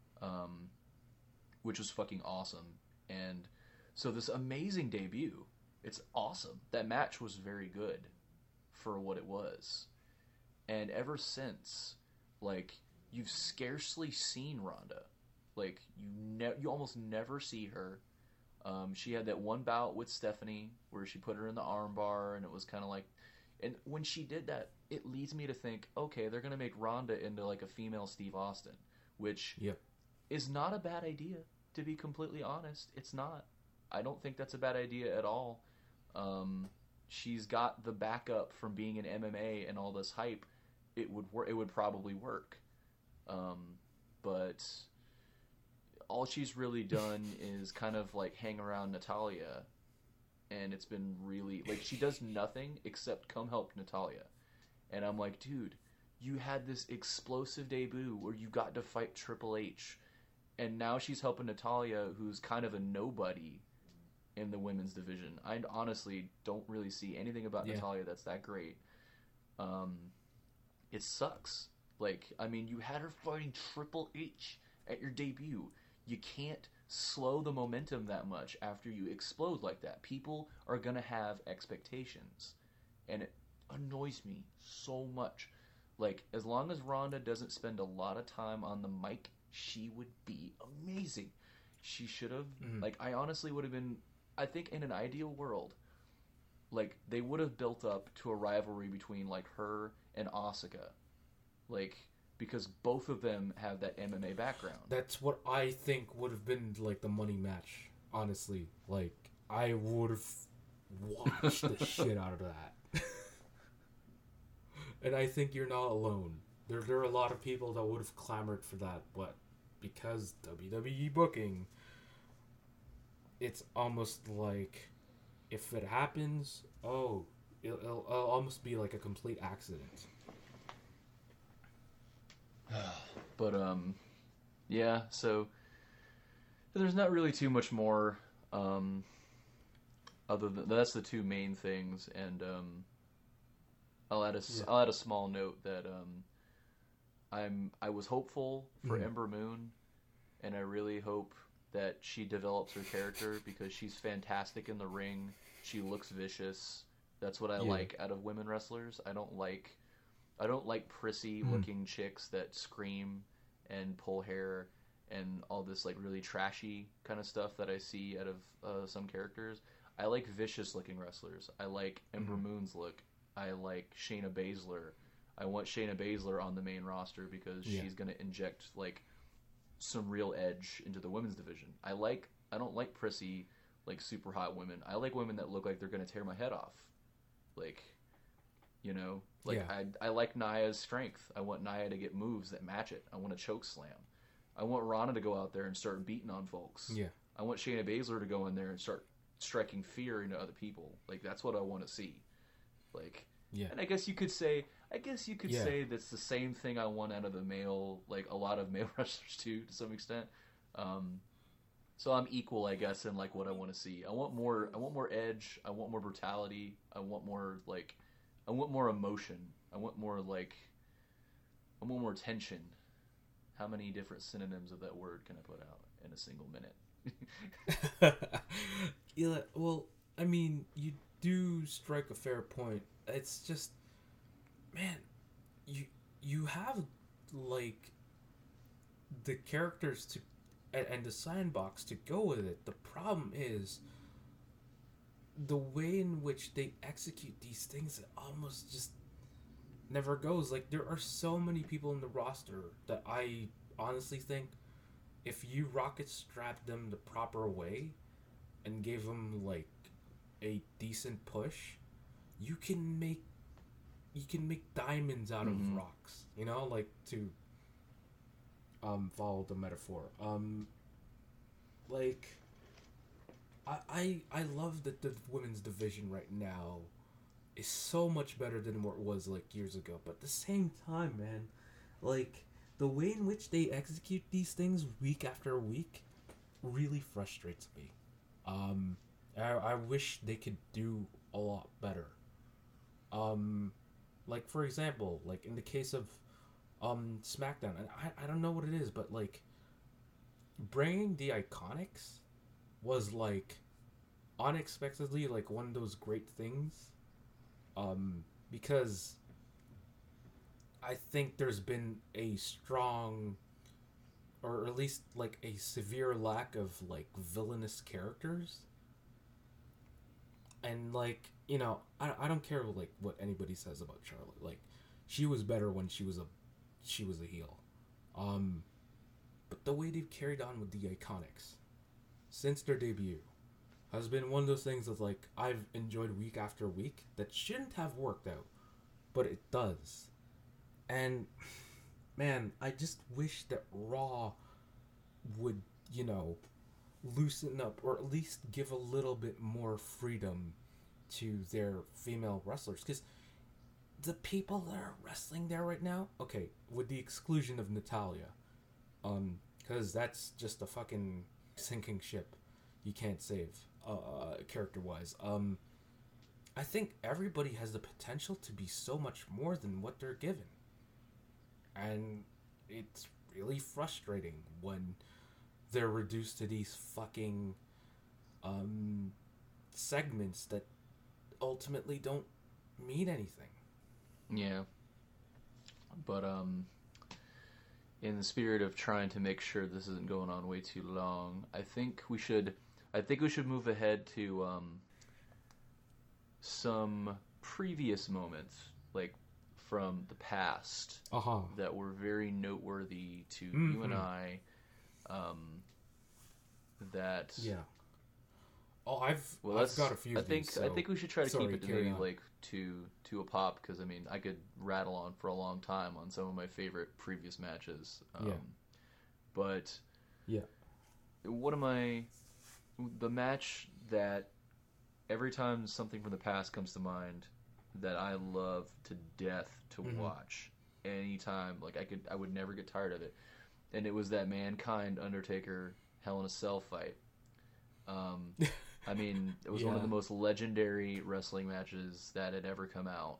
Which was fucking awesome. And so this amazing debut, it's awesome. That match was very good for what it was. And ever since, like, you've scarcely seen Ronda. Like, you almost never see her. She had that one bout with Stephanie where she put her in the armbar, and it was kind of like... And when she did that, it leads me to think, okay, they're going to make Ronda into, like, a female Steve Austin, which is not a bad idea, to be completely honest. It's not. I don't think that's a bad idea at all. She's got the backup from being in MMA and all this hype. It would probably work. But... all she's really done is kind of, like, hang around Natalya, and it's been really... Like, she does nothing except come help Natalya. And I'm like, dude, you had this explosive debut where you got to fight Triple H, and now she's helping Natalya, who's kind of a nobody in the women's division. I honestly don't really see anything about Natalya that's that great. It sucks. Like, I mean, you had her fighting Triple H at your debut. You can't slow the momentum that much after you explode like that. People are going to have expectations. And it annoys me so much. Like, as long as Ronda doesn't spend a lot of time on the mic, she would be amazing. She should have... Like, I honestly would have been... I think in an ideal world, like, they would have built up to a rivalry between, like, her and Asuka. Like... because both of them have that MMA background. That's what I think would have been, like, the money match, honestly. Like, I would have watched the shit out of that. And I think you're not alone. There are a lot of people that would have clamored for that, but because WWE booking, it's almost like, if it happens, it'll almost be like a complete accident. But, yeah, so there's not really too much more, other than, that's the two main things, and, I'll add a small note that, I was hopeful for Ember Moon, and I really hope that she develops her character, because she's fantastic in the ring, she looks vicious, that's what I like out of women wrestlers. I don't like prissy looking chicks that scream and pull hair and all this like really trashy kind of stuff that I see out of some characters. I like vicious looking wrestlers. I like Ember Moon's look. I like Shayna Baszler. I want Shayna Baszler on the main roster because she's going to inject like some real edge into the women's division. I don't like prissy, like super hot women. I like women that look like they're going to tear my head off. Like, you know, like I like Nia's strength. I want Nia to get moves that match it. I want a choke slam. I want Rana to go out there and start beating on folks. Yeah. I want Shayna Baszler to go in there and start striking fear into other people. Like, that's what I want to see. Like, and I guess you could say that's the same thing I want out of the male, like a lot of male wrestlers too, to some extent. So I'm equal, I guess, in like what I want to see. I want more edge. I want more brutality. I want more emotion. I want more tension. How many different synonyms of that word can I put out in a single minute? Yeah, well, I mean, you do strike a fair point. It's just, man, you have like the characters to and the sandbox to go with it. The problem is the way in which they execute these things. It almost just never goes. Like, there are so many people in the roster that I honestly think if you rocket strapped them the proper way and gave them like a decent push, you can make diamonds out of rocks, you know, like, to follow the metaphor. Like, I love that the women's division right now is so much better than what it was like years ago, but at the same time, man, like, the way in which they execute these things week after week really frustrates me. I wish they could do a lot better. Like, for example, like in the case of SmackDown, and I don't know what it is, but like bringing the Iconics was like unexpectedly like one of those great things. Because I think there's been a strong, or at least like a severe lack of like villainous characters. And like, you know, I don't care like what anybody says about Charlotte. Like, she was better when she was a heel. But the way they've carried on with the Iconics since their debut has been one of those things that like I've enjoyed week after week that shouldn't have worked out, but it does. And man, I just wish that Raw would, you know, loosen up, or at least give a little bit more freedom to their female wrestlers, because the people that are wrestling there right now, okay, with the exclusion of Natalya, because that's just a fucking sinking ship you can't save, character wise. I think everybody has the potential to be so much more than what they're given, and it's really frustrating when they're reduced to these fucking segments that ultimately don't mean anything. Yeah. But in the spirit of trying to make sure this isn't going on way too long, I think we should move ahead to some previous moments, like from the past, that were very noteworthy to you and I. That I've got a few. I think we should try to keep it to maybe like two a pop, because I mean I could rattle on for a long time on some of my favorite previous matches. But the match that every time something from the past comes to mind that I love to death to watch anytime, like I would never get tired of it. And it was that Mankind Undertaker Hell in a Cell fight. I mean, it was one of the most legendary wrestling matches that had ever come out.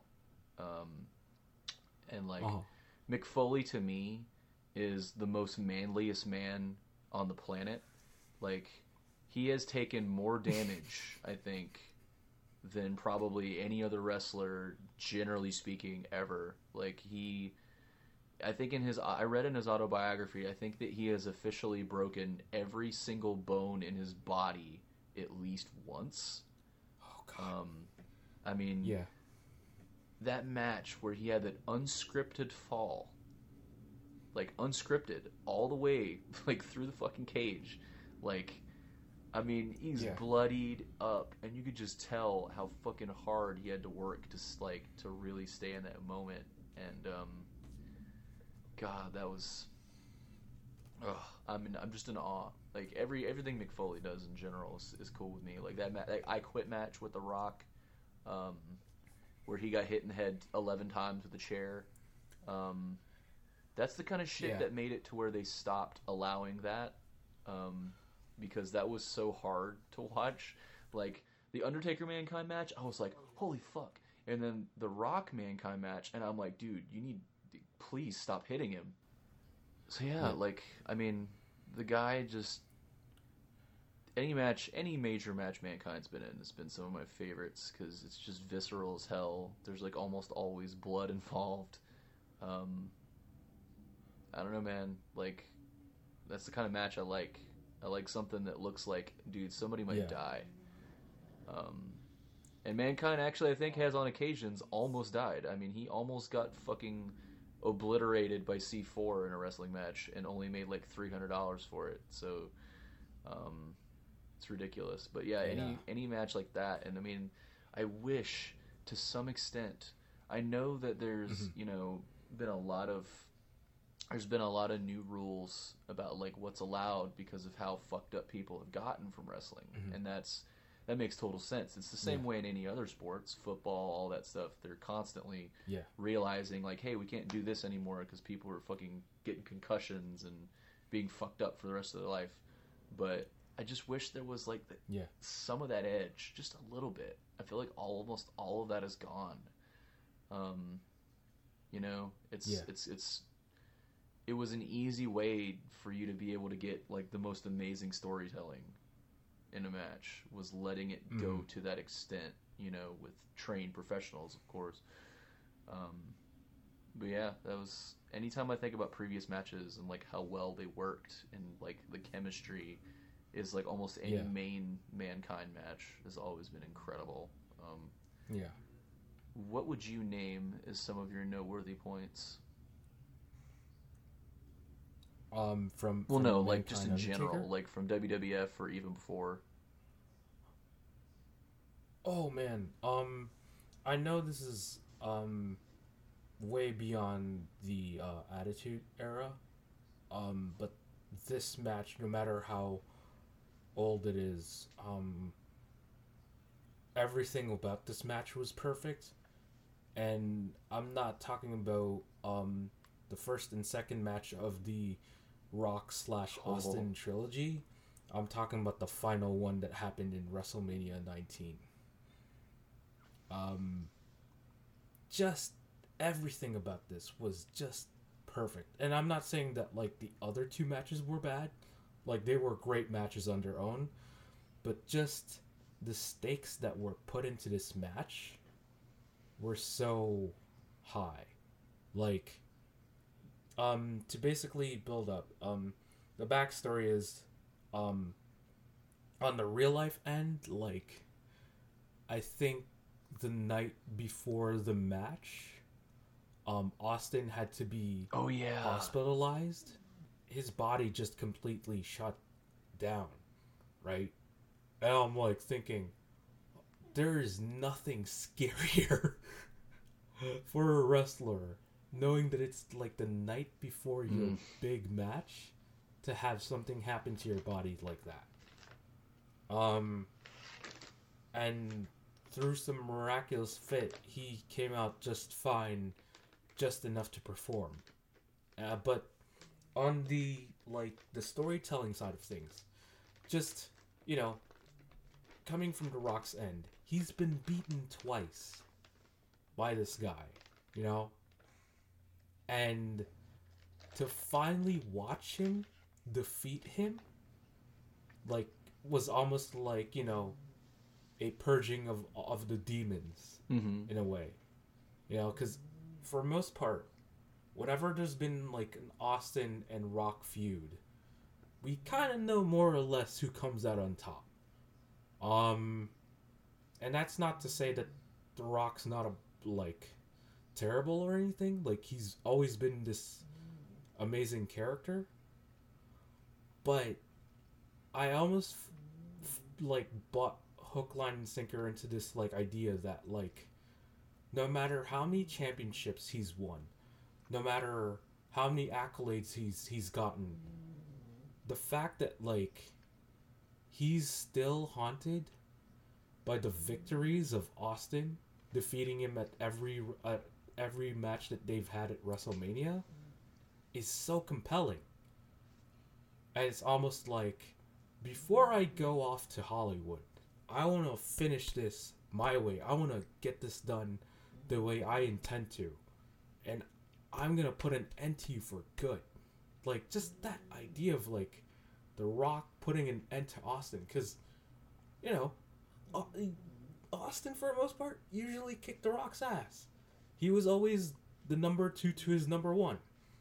And like Mick Foley to me is the most manliest man on the planet. Like, he has taken more damage, I think, than probably any other wrestler, generally speaking, ever. Like, I think I read in his autobiography, I think that he has officially broken every single bone in his body at least once. Oh God. I mean, Yeah. that match where he had that unscripted fall, like unscripted all the way like through the fucking cage, like, I mean, he's bloodied up, and you could just tell how fucking hard he had to work to really stay in that moment. And God, that was. Ugh, I mean, I'm just in awe. Like everything Mick Foley does in general is cool with me. Like that I Quit match with The Rock, where he got hit in the head 11 times with a chair. That's the kind of shit that made it to where they stopped allowing that. Because that was so hard to watch. Like, the Undertaker Mankind match, I was like, holy fuck. And then the Rock Mankind match, and I'm like, dude, please stop hitting him. So yeah, like, I mean, the guy just, any major match Mankind's been in has been some of my favorites, because it's just visceral as hell. There's, like, almost always blood involved. I don't know, man. Like, that's the kind of match I like. I like something that looks like, dude, somebody might die. And Mankind actually, I think, has on occasions almost died. I mean, he almost got fucking obliterated by C4 in a wrestling match and only made like $300 for it. So, it's ridiculous. But yeah, any match like that, and I mean, I wish to some extent, I know that there's, there's been a lot of new rules about like what's allowed because of how fucked up people have gotten from wrestling, and that makes total sense. It's the same way in any other sports, football, all that stuff. They're constantly realizing like, hey, we can't do this anymore because people are fucking getting concussions and being fucked up for the rest of their life. But I just wish there was like some of that edge, just a little bit. I feel like almost all of that is gone. It was an easy way for you to be able to get like the most amazing storytelling in a match, was letting it go to that extent, with trained professionals, of course. But yeah, that was, anytime I think about previous matches and like how well they worked and like the chemistry is like almost any main Mankind match has always been incredible. What would you name as some of your noteworthy points? From like just in general, like from WWF or even before. Oh man, I know this is way beyond the Attitude Era, but this match, no matter how old it is, everything about this match was perfect, and I'm not talking about the first and second match of the Rock / Austin trilogy. I'm talking about the final one that happened in WrestleMania 19. Just everything about this was just perfect. And I'm not saying that like the other two matches were bad. Like, they were great matches on their own, but just the stakes that were put into this match were so high. Like, to basically build up, the backstory is, on the real life end, like, I think the night before the match, Austin had to be hospitalized. His body just completely shut down, right? And I'm like thinking, there is nothing scarier for a wrestler knowing that it's like the night before your big match to have something happen to your body like that. And through some miraculous fit, he came out just fine, just enough to perform. But on the storytelling side of things, just, coming from The Rock's end, he's been beaten twice by this guy, and to finally watch him defeat him, like, was almost like, a purging of the demons, in a way, because for most part, whenever there's been like an Austin and Rock feud, we kind of know more or less who comes out on top. Um, and that's not to say that The Rock's not a like terrible or anything. Like he's always been this amazing character, but I almost like bought hook, line, and sinker into this like idea that like no matter how many championships he's won, no matter how many accolades he's gotten, the fact that like he's still haunted by the victories of Austin defeating him at every match that they've had at WrestleMania is so compelling. And it's almost like before I go off to Hollywood, I want to finish this my way. I want to get this done the way I intend to. And I'm going to put an end to you for good. Like, just that idea of, like, The Rock putting an end to Austin. Because, you know, Austin, for the most part, usually kicked The Rock's ass. He was always the number 2 to his number 1.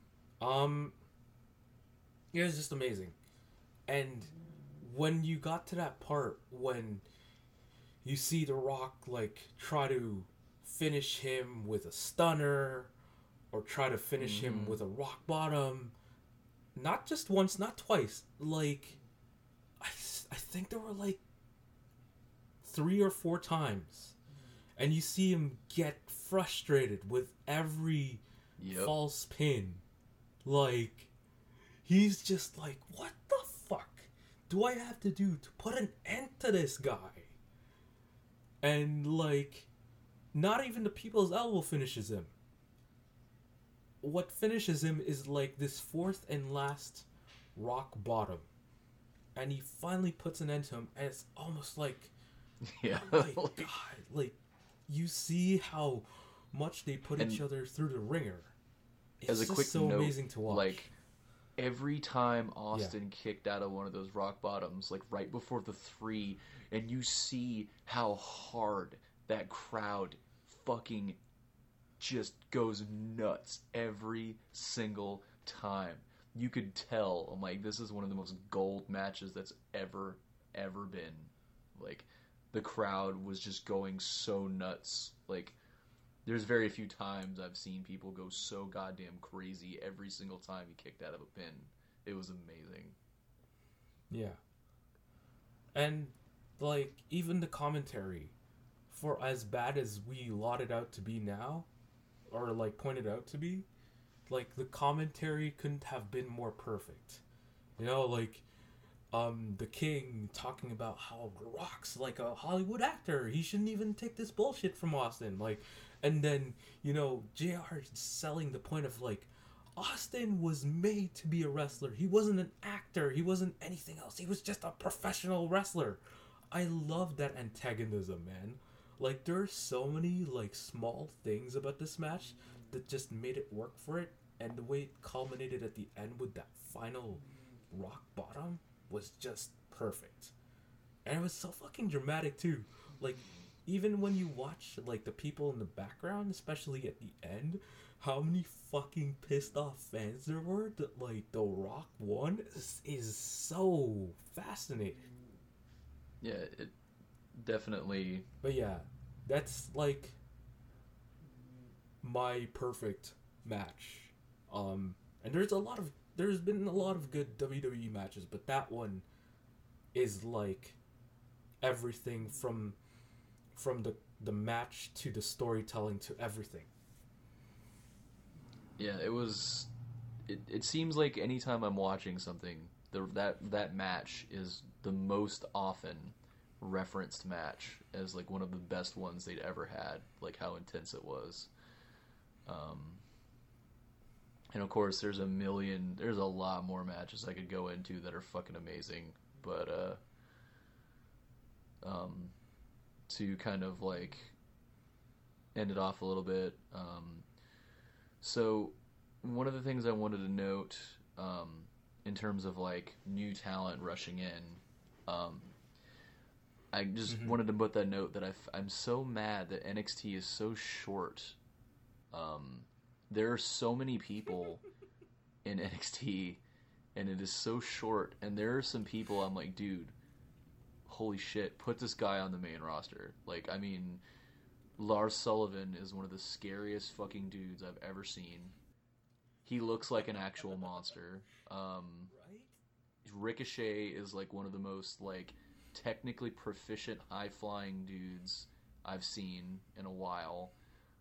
It was just amazing. And when you got to that part when you see The Rock like try to finish him with a stunner or try to finish him with a rock bottom, not just once, not twice, like I think there were like 3 or 4 times, and you see him get frustrated with every false pin. Like he's just like, what the fuck do I have to do to put an end to this guy? And like, not even the People's Elbow finishes him. What finishes him is like this 4th and last rock bottom. And he finally puts an end to him, and it's almost like, yeah, oh my God, like, you see how much they put each other through the ringer. It's as a just quick so note, amazing to watch. Like, every time Austin kicked out of one of those rock bottoms, like right before the 3, and you see how hard that crowd fucking just goes nuts every single time. You could tell, I'm like, this is one of the most gold matches that's ever been. Like, the crowd was just going so nuts. Like, there's very few times I've seen people go so goddamn crazy every single time he kicked out of a pin. It was amazing. Yeah. And, like, even the commentary, for as bad as we laud it out to be now, or, like, pointed out to be, like, the commentary couldn't have been more perfect. You know, like, the King talking about how The Rock's like a Hollywood actor. He shouldn't even take this bullshit from Austin. Like, and then, you know, JR selling the point of like, Austin was made to be a wrestler. He wasn't an actor. He wasn't anything else. He was just a professional wrestler. I love that antagonism, man. Like, there are so many like small things about this match that just made it work for it. And the way it culminated at the end with that final rock bottom was just perfect. And it was so fucking dramatic too. Like, even when you watch like the people in the background, especially at the end, how many fucking pissed off fans there were that like The Rock won is so fascinating. Yeah, it definitely. But yeah, that's like my perfect match. And there's been a lot of good WWE matches, but that one is like everything from the match to the storytelling to everything. Yeah, it was. It seems like anytime I'm watching something, that match is the most often referenced match as like one of the best ones they'd ever had. Like how intense it was. And of course, there's a lot more matches I could go into that are fucking amazing. But to kind of like end it off a little bit. So one of the things I wanted to note in terms of like new talent rushing in, I just wanted to put that note that I'm so mad that NXT is so short there are so many people in NXT, and it is so short. And there are some people I'm like, dude, holy shit, put this guy on the main roster. Like, I mean, Lars Sullivan is one of the scariest fucking dudes I've ever seen. He looks like an actual monster. Right? Ricochet is like one of the most like technically proficient high flying dudes I've seen in a while.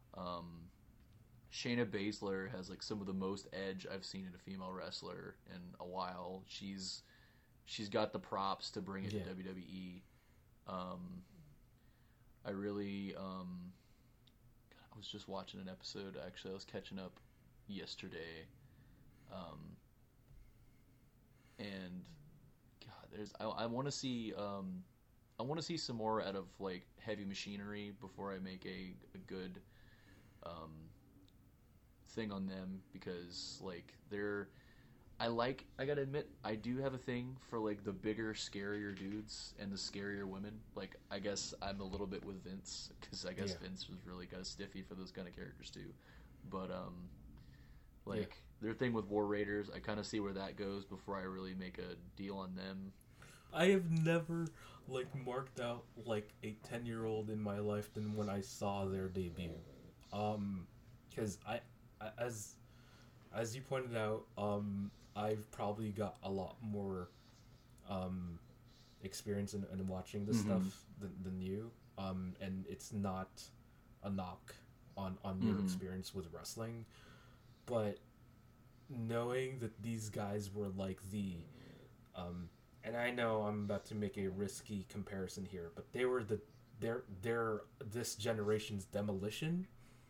Shayna Baszler has like some of the most edge I've seen in a female wrestler in a while. She's got the props to bring it to WWE. I really I was just watching an episode actually. I was catching up yesterday. And God, I want to see some more out of like Heavy Machinery before I make a good thing on them, because like I gotta admit, I do have a thing for like the bigger, scarier dudes and the scarier women. Like, I guess I'm a little bit with Vince, because I guess Vince was really kind of stiffy for those kind of characters too. But their thing with War Raiders, I kind of see where that goes before I really make a deal on them. I have never like marked out like a 10-year-old in my life than when I saw their debut. Because as you pointed out, I've probably got a lot more experience in watching this stuff than you. And it's not a knock on your experience with wrestling, but knowing that these guys were like and I know I'm about to make a risky comparison here, but they were they're this generation's Demolition.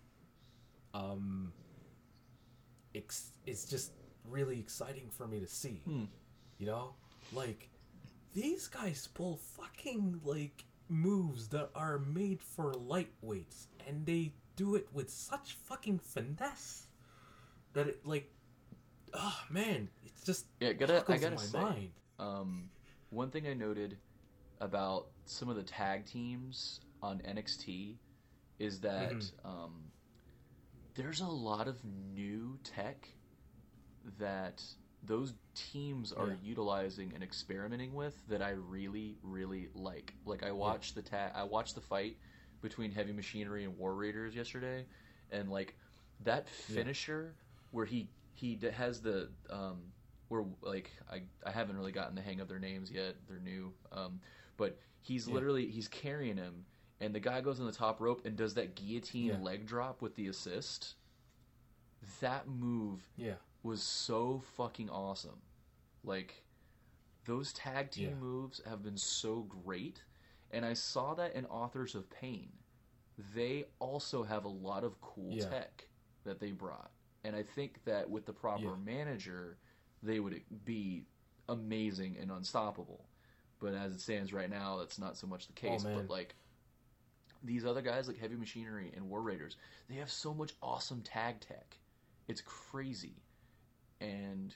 It's just really exciting for me to see. You know, like, these guys pull fucking like moves that are made for lightweights, and they do it with such fucking finesse that it like, oh man, it's just I gotta say, one thing I noted about some of the tag teams on NXT is that there's a lot of new tech that those teams are utilizing and experimenting with that I really, really like. Like, I watched the fight between Heavy Machinery and War Raiders yesterday, and like that finisher where he has the where like I haven't really gotten the hang of their names yet. They're new, but he's literally he's carrying him, and the guy goes on the top rope and does that guillotine leg drop with the assist. That move was so fucking awesome. Like, those tag team moves have been so great, and I saw that in Authors of Pain. They also have a lot of cool tech that they brought, and I think that with the proper manager, they would be amazing and unstoppable. But as it stands right now, that's not so much the case. But like, these other guys like Heavy Machinery and War Raiders, they have so much awesome tag tech. It's crazy. And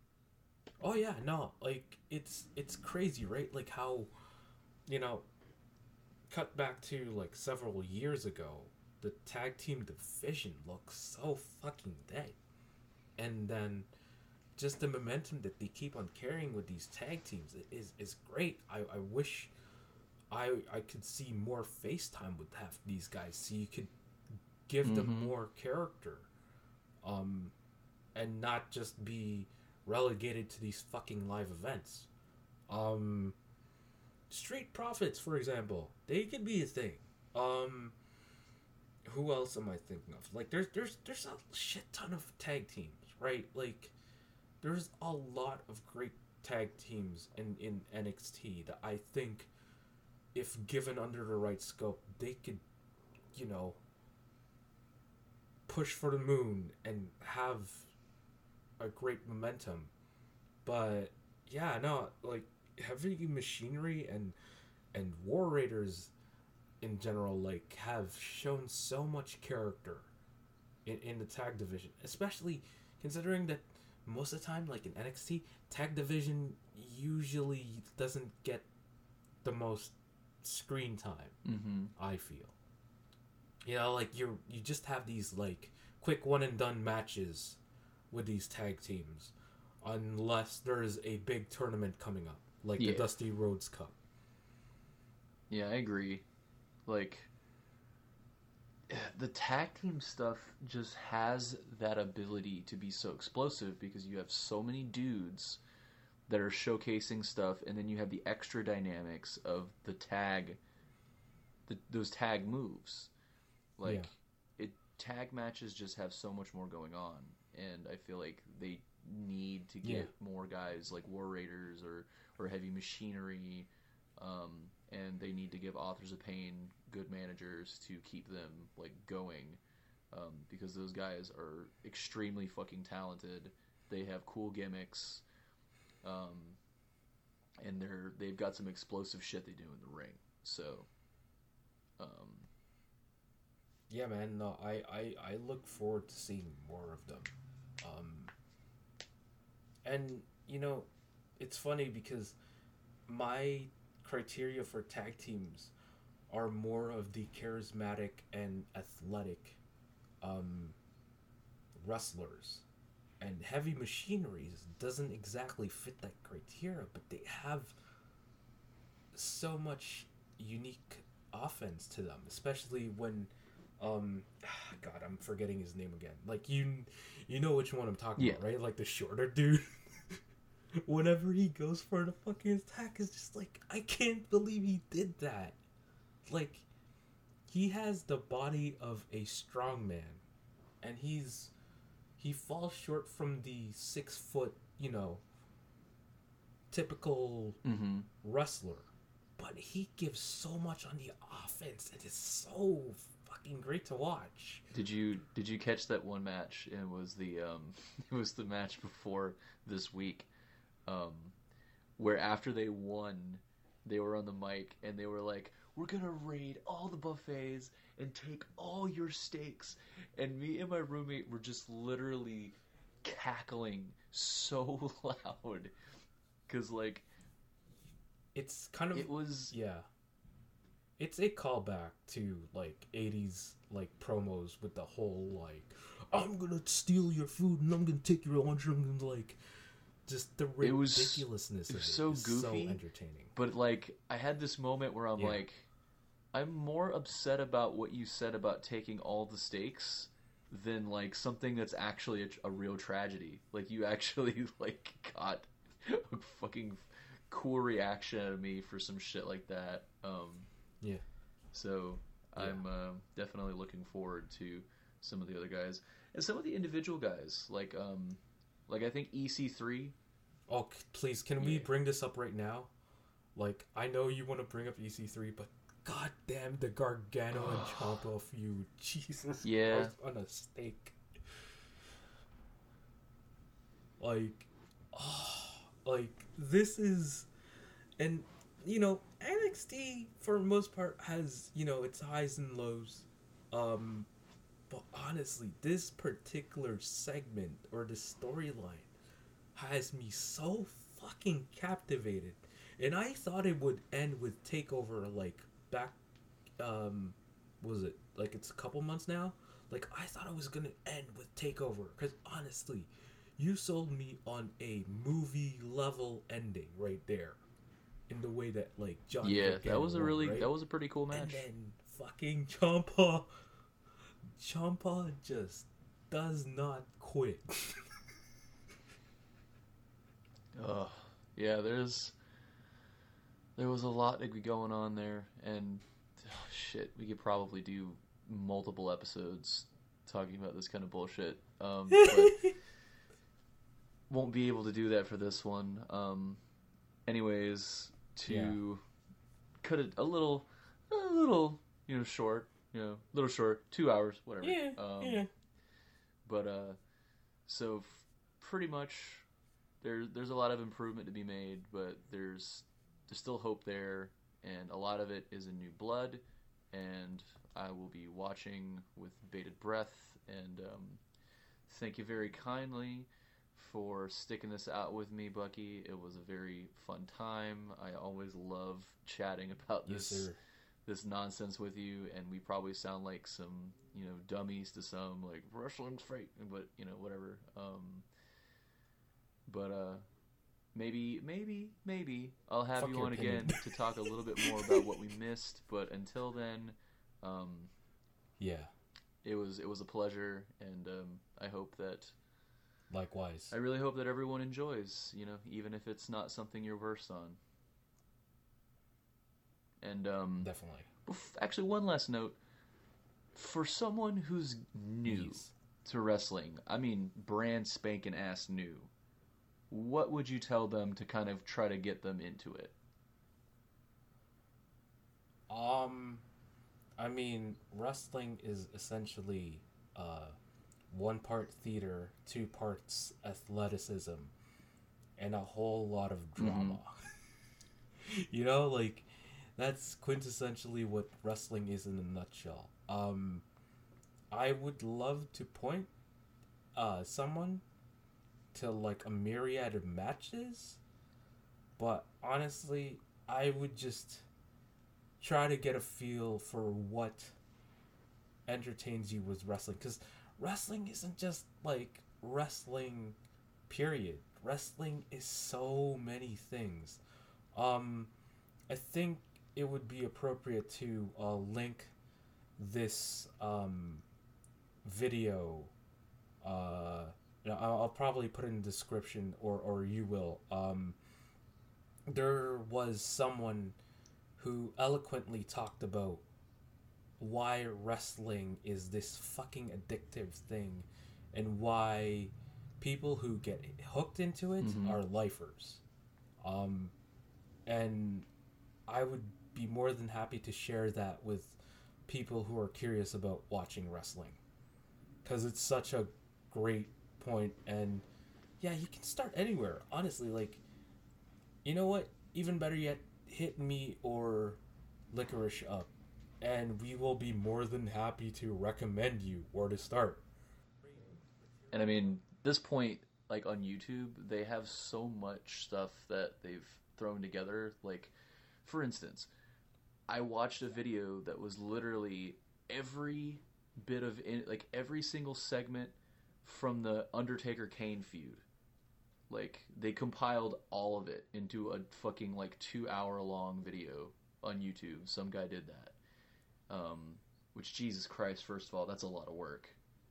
like, it's crazy, right? Like, how, you know, cut back to like several years ago, the tag team division looks so fucking dead, and then just the momentum that they keep on carrying with these tag teams is great. I wish I could see more FaceTime with half these guys, so you could give them more character, and not just be relegated to these fucking live events. Street Profits, for example, they could be a thing. Who else am I thinking of? Like, there's a shit ton of tag teams, right? Like, there's a lot of great tag teams in NXT that I think, if given under the right scope, they could, you know, push for the moon and have a great momentum. But yeah, no, like, Heavy Machinery and War Raiders in general, like, have shown so much character in the tag division, especially considering that most of the time, like in NXT, tag division usually doesn't get the most screen time. I feel, you know, like, you just have these like quick one and done matches with these tag teams unless there's a big tournament coming up, like the Dusty Rhodes Cup. Yeah, I agree. Like, the tag team stuff just has that ability to be so explosive because you have so many dudes that are showcasing stuff, and then you have the extra dynamics of the tag, those tag moves. Like, tag matches just have so much more going on, and I feel like they need to get more guys like War Raiders or Heavy Machinery, and they need to give Authors of Pain good managers to keep them like going, because those guys are extremely fucking talented. They have cool gimmicks, and they've got some explosive shit they do in the ring. So, yeah, man. No, I look forward to seeing more of them. And you know, it's funny because my criteria for tag teams are more of the charismatic and athletic wrestlers. And Heavy Machineries doesn't exactly fit that criteria, but they have so much unique offense to them, especially when God, I'm forgetting his name again. Like you know which one I'm talking about, right? Like the shorter dude. Whenever he goes for the fucking attack, it's just like, I can't believe he did that. Like, he has the body of a strong man, and he falls short from the 6 foot, typical wrestler, but he gives so much on the offense. It is so fucking great to watch. Did you catch that one match? It was the it was the match before this week, where after they won, they were on the mic and they were like, "We're gonna raid all the buffets and take all your steaks," and me and my roommate were just literally cackling so loud because like it's kind of, it was, it's a callback to like 80s like promos with the whole like, I'm gonna steal your food and I'm gonna take your lunch and I'm gonna like, just the ridiculousness of it so is goofy, so entertaining. But like, I had this moment where I'm like, I'm more upset about what you said about taking all the steaks than like something that's actually a real tragedy. Like, you actually like got a fucking cool reaction out of me for some shit like that. So I'm definitely looking forward to some of the other guys and some of the individual guys. Like I think EC3. Oh, please, can we bring this up right now? Like, I know you want to bring up EC3, but goddamn the Gargano and Ciampa feud, Jesus Christ, on a steak. Like this is, and NXT for the most part has its highs and lows, but honestly, this particular segment or the storyline has me so fucking captivated. And I thought it would end with TakeOver, like, back, was it, like, it's a couple months now? Like, I thought it was gonna end with TakeOver, because honestly, you sold me on a movie-level ending right there. In the way that, like, John that was that was a pretty cool match. And then fucking Ciampa just does not quit. Yeah, there was a lot going on there, and shit, we could probably do multiple episodes talking about this kind of bullshit. But won't be able to do that for this one. Anyways, to cut it a little, short, little short, 2 hours, whatever. But so pretty much, there's a lot of improvement to be made, but there's still hope there, and a lot of it is in new blood, and I will be watching with bated breath. And thank you very kindly for sticking this out with me, Bucky. It was a very fun time. I always love chatting about this this nonsense with you, and we probably sound like some, you know, dummies to some, like wrestling's fake, but you know, whatever. But maybe I'll have Fuck you your on opinion. again to talk a little bit more about what we missed. But until then, yeah, it was a pleasure, and I hope that. likewise. I really hope that everyone enjoys, you know, even if it's not something you're versed on. And Definitely. actually, one last note: for someone who's new Yes. to wrestling, I mean, brand spanking ass new, what would you tell them to kind of try to get them into it? I mean, wrestling is essentially one part theater, two parts athleticism, and a whole lot of drama. You know, like that's quintessentially what wrestling is in a nutshell. I would love to point someone to like a myriad of matches, but honestly, I would just try to get a feel for what entertains you with wrestling, because wrestling isn't just like wrestling period. Wrestling is so many things. I think it would be appropriate to link this video. I'll probably put it in the description, or you will. There was someone who eloquently talked about why wrestling is this fucking addictive thing, and why people who get hooked into it are lifers. And I would be more than happy to share that with people who are curious about watching wrestling, because it's such a great point. And yeah, you can start anywhere, honestly. Like, you know what, even better yet, hit me or Licorice up, and we will be more than happy to recommend you where to start. And I mean, this point, like on YouTube, they have so much stuff that they've thrown together. Like, for instance, I watched a video that was literally every bit of like every single segment from the Undertaker Kane feud. Like, they compiled all of it into a fucking like 2 hour long video on YouTube. Some guy did that. Which, Jesus Christ, first of all, that's a lot of work.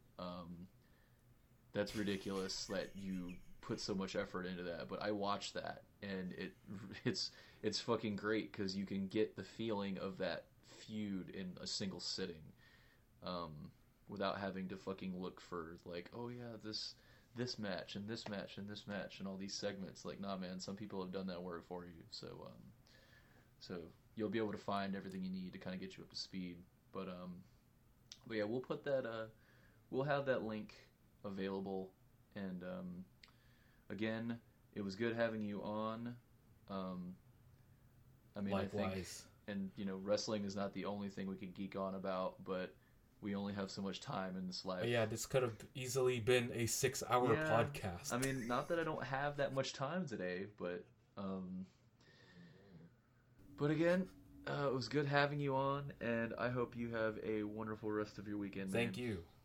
That's ridiculous that you put so much effort into that. But I watched that, and it's fucking great, because you can get the feeling of that feud in a single sitting, without having to fucking look for like, oh yeah, this match and this match and this match and all these segments. Like, nah, man, some people have done that work for you. So you'll be able to find everything you need to kind of get you up to speed. But yeah, we'll put that. We'll have that link available. And again, it was good having you on. I mean, Likewise. I think, and you know, wrestling is not the only thing we could geek on about, but we only have so much time in this life. Yeah, this could have easily been a 6-hour podcast. I mean, not that I don't have that much time today, but again, it was good having you on, and I hope you have a wonderful rest of your weekend. Thank man. you.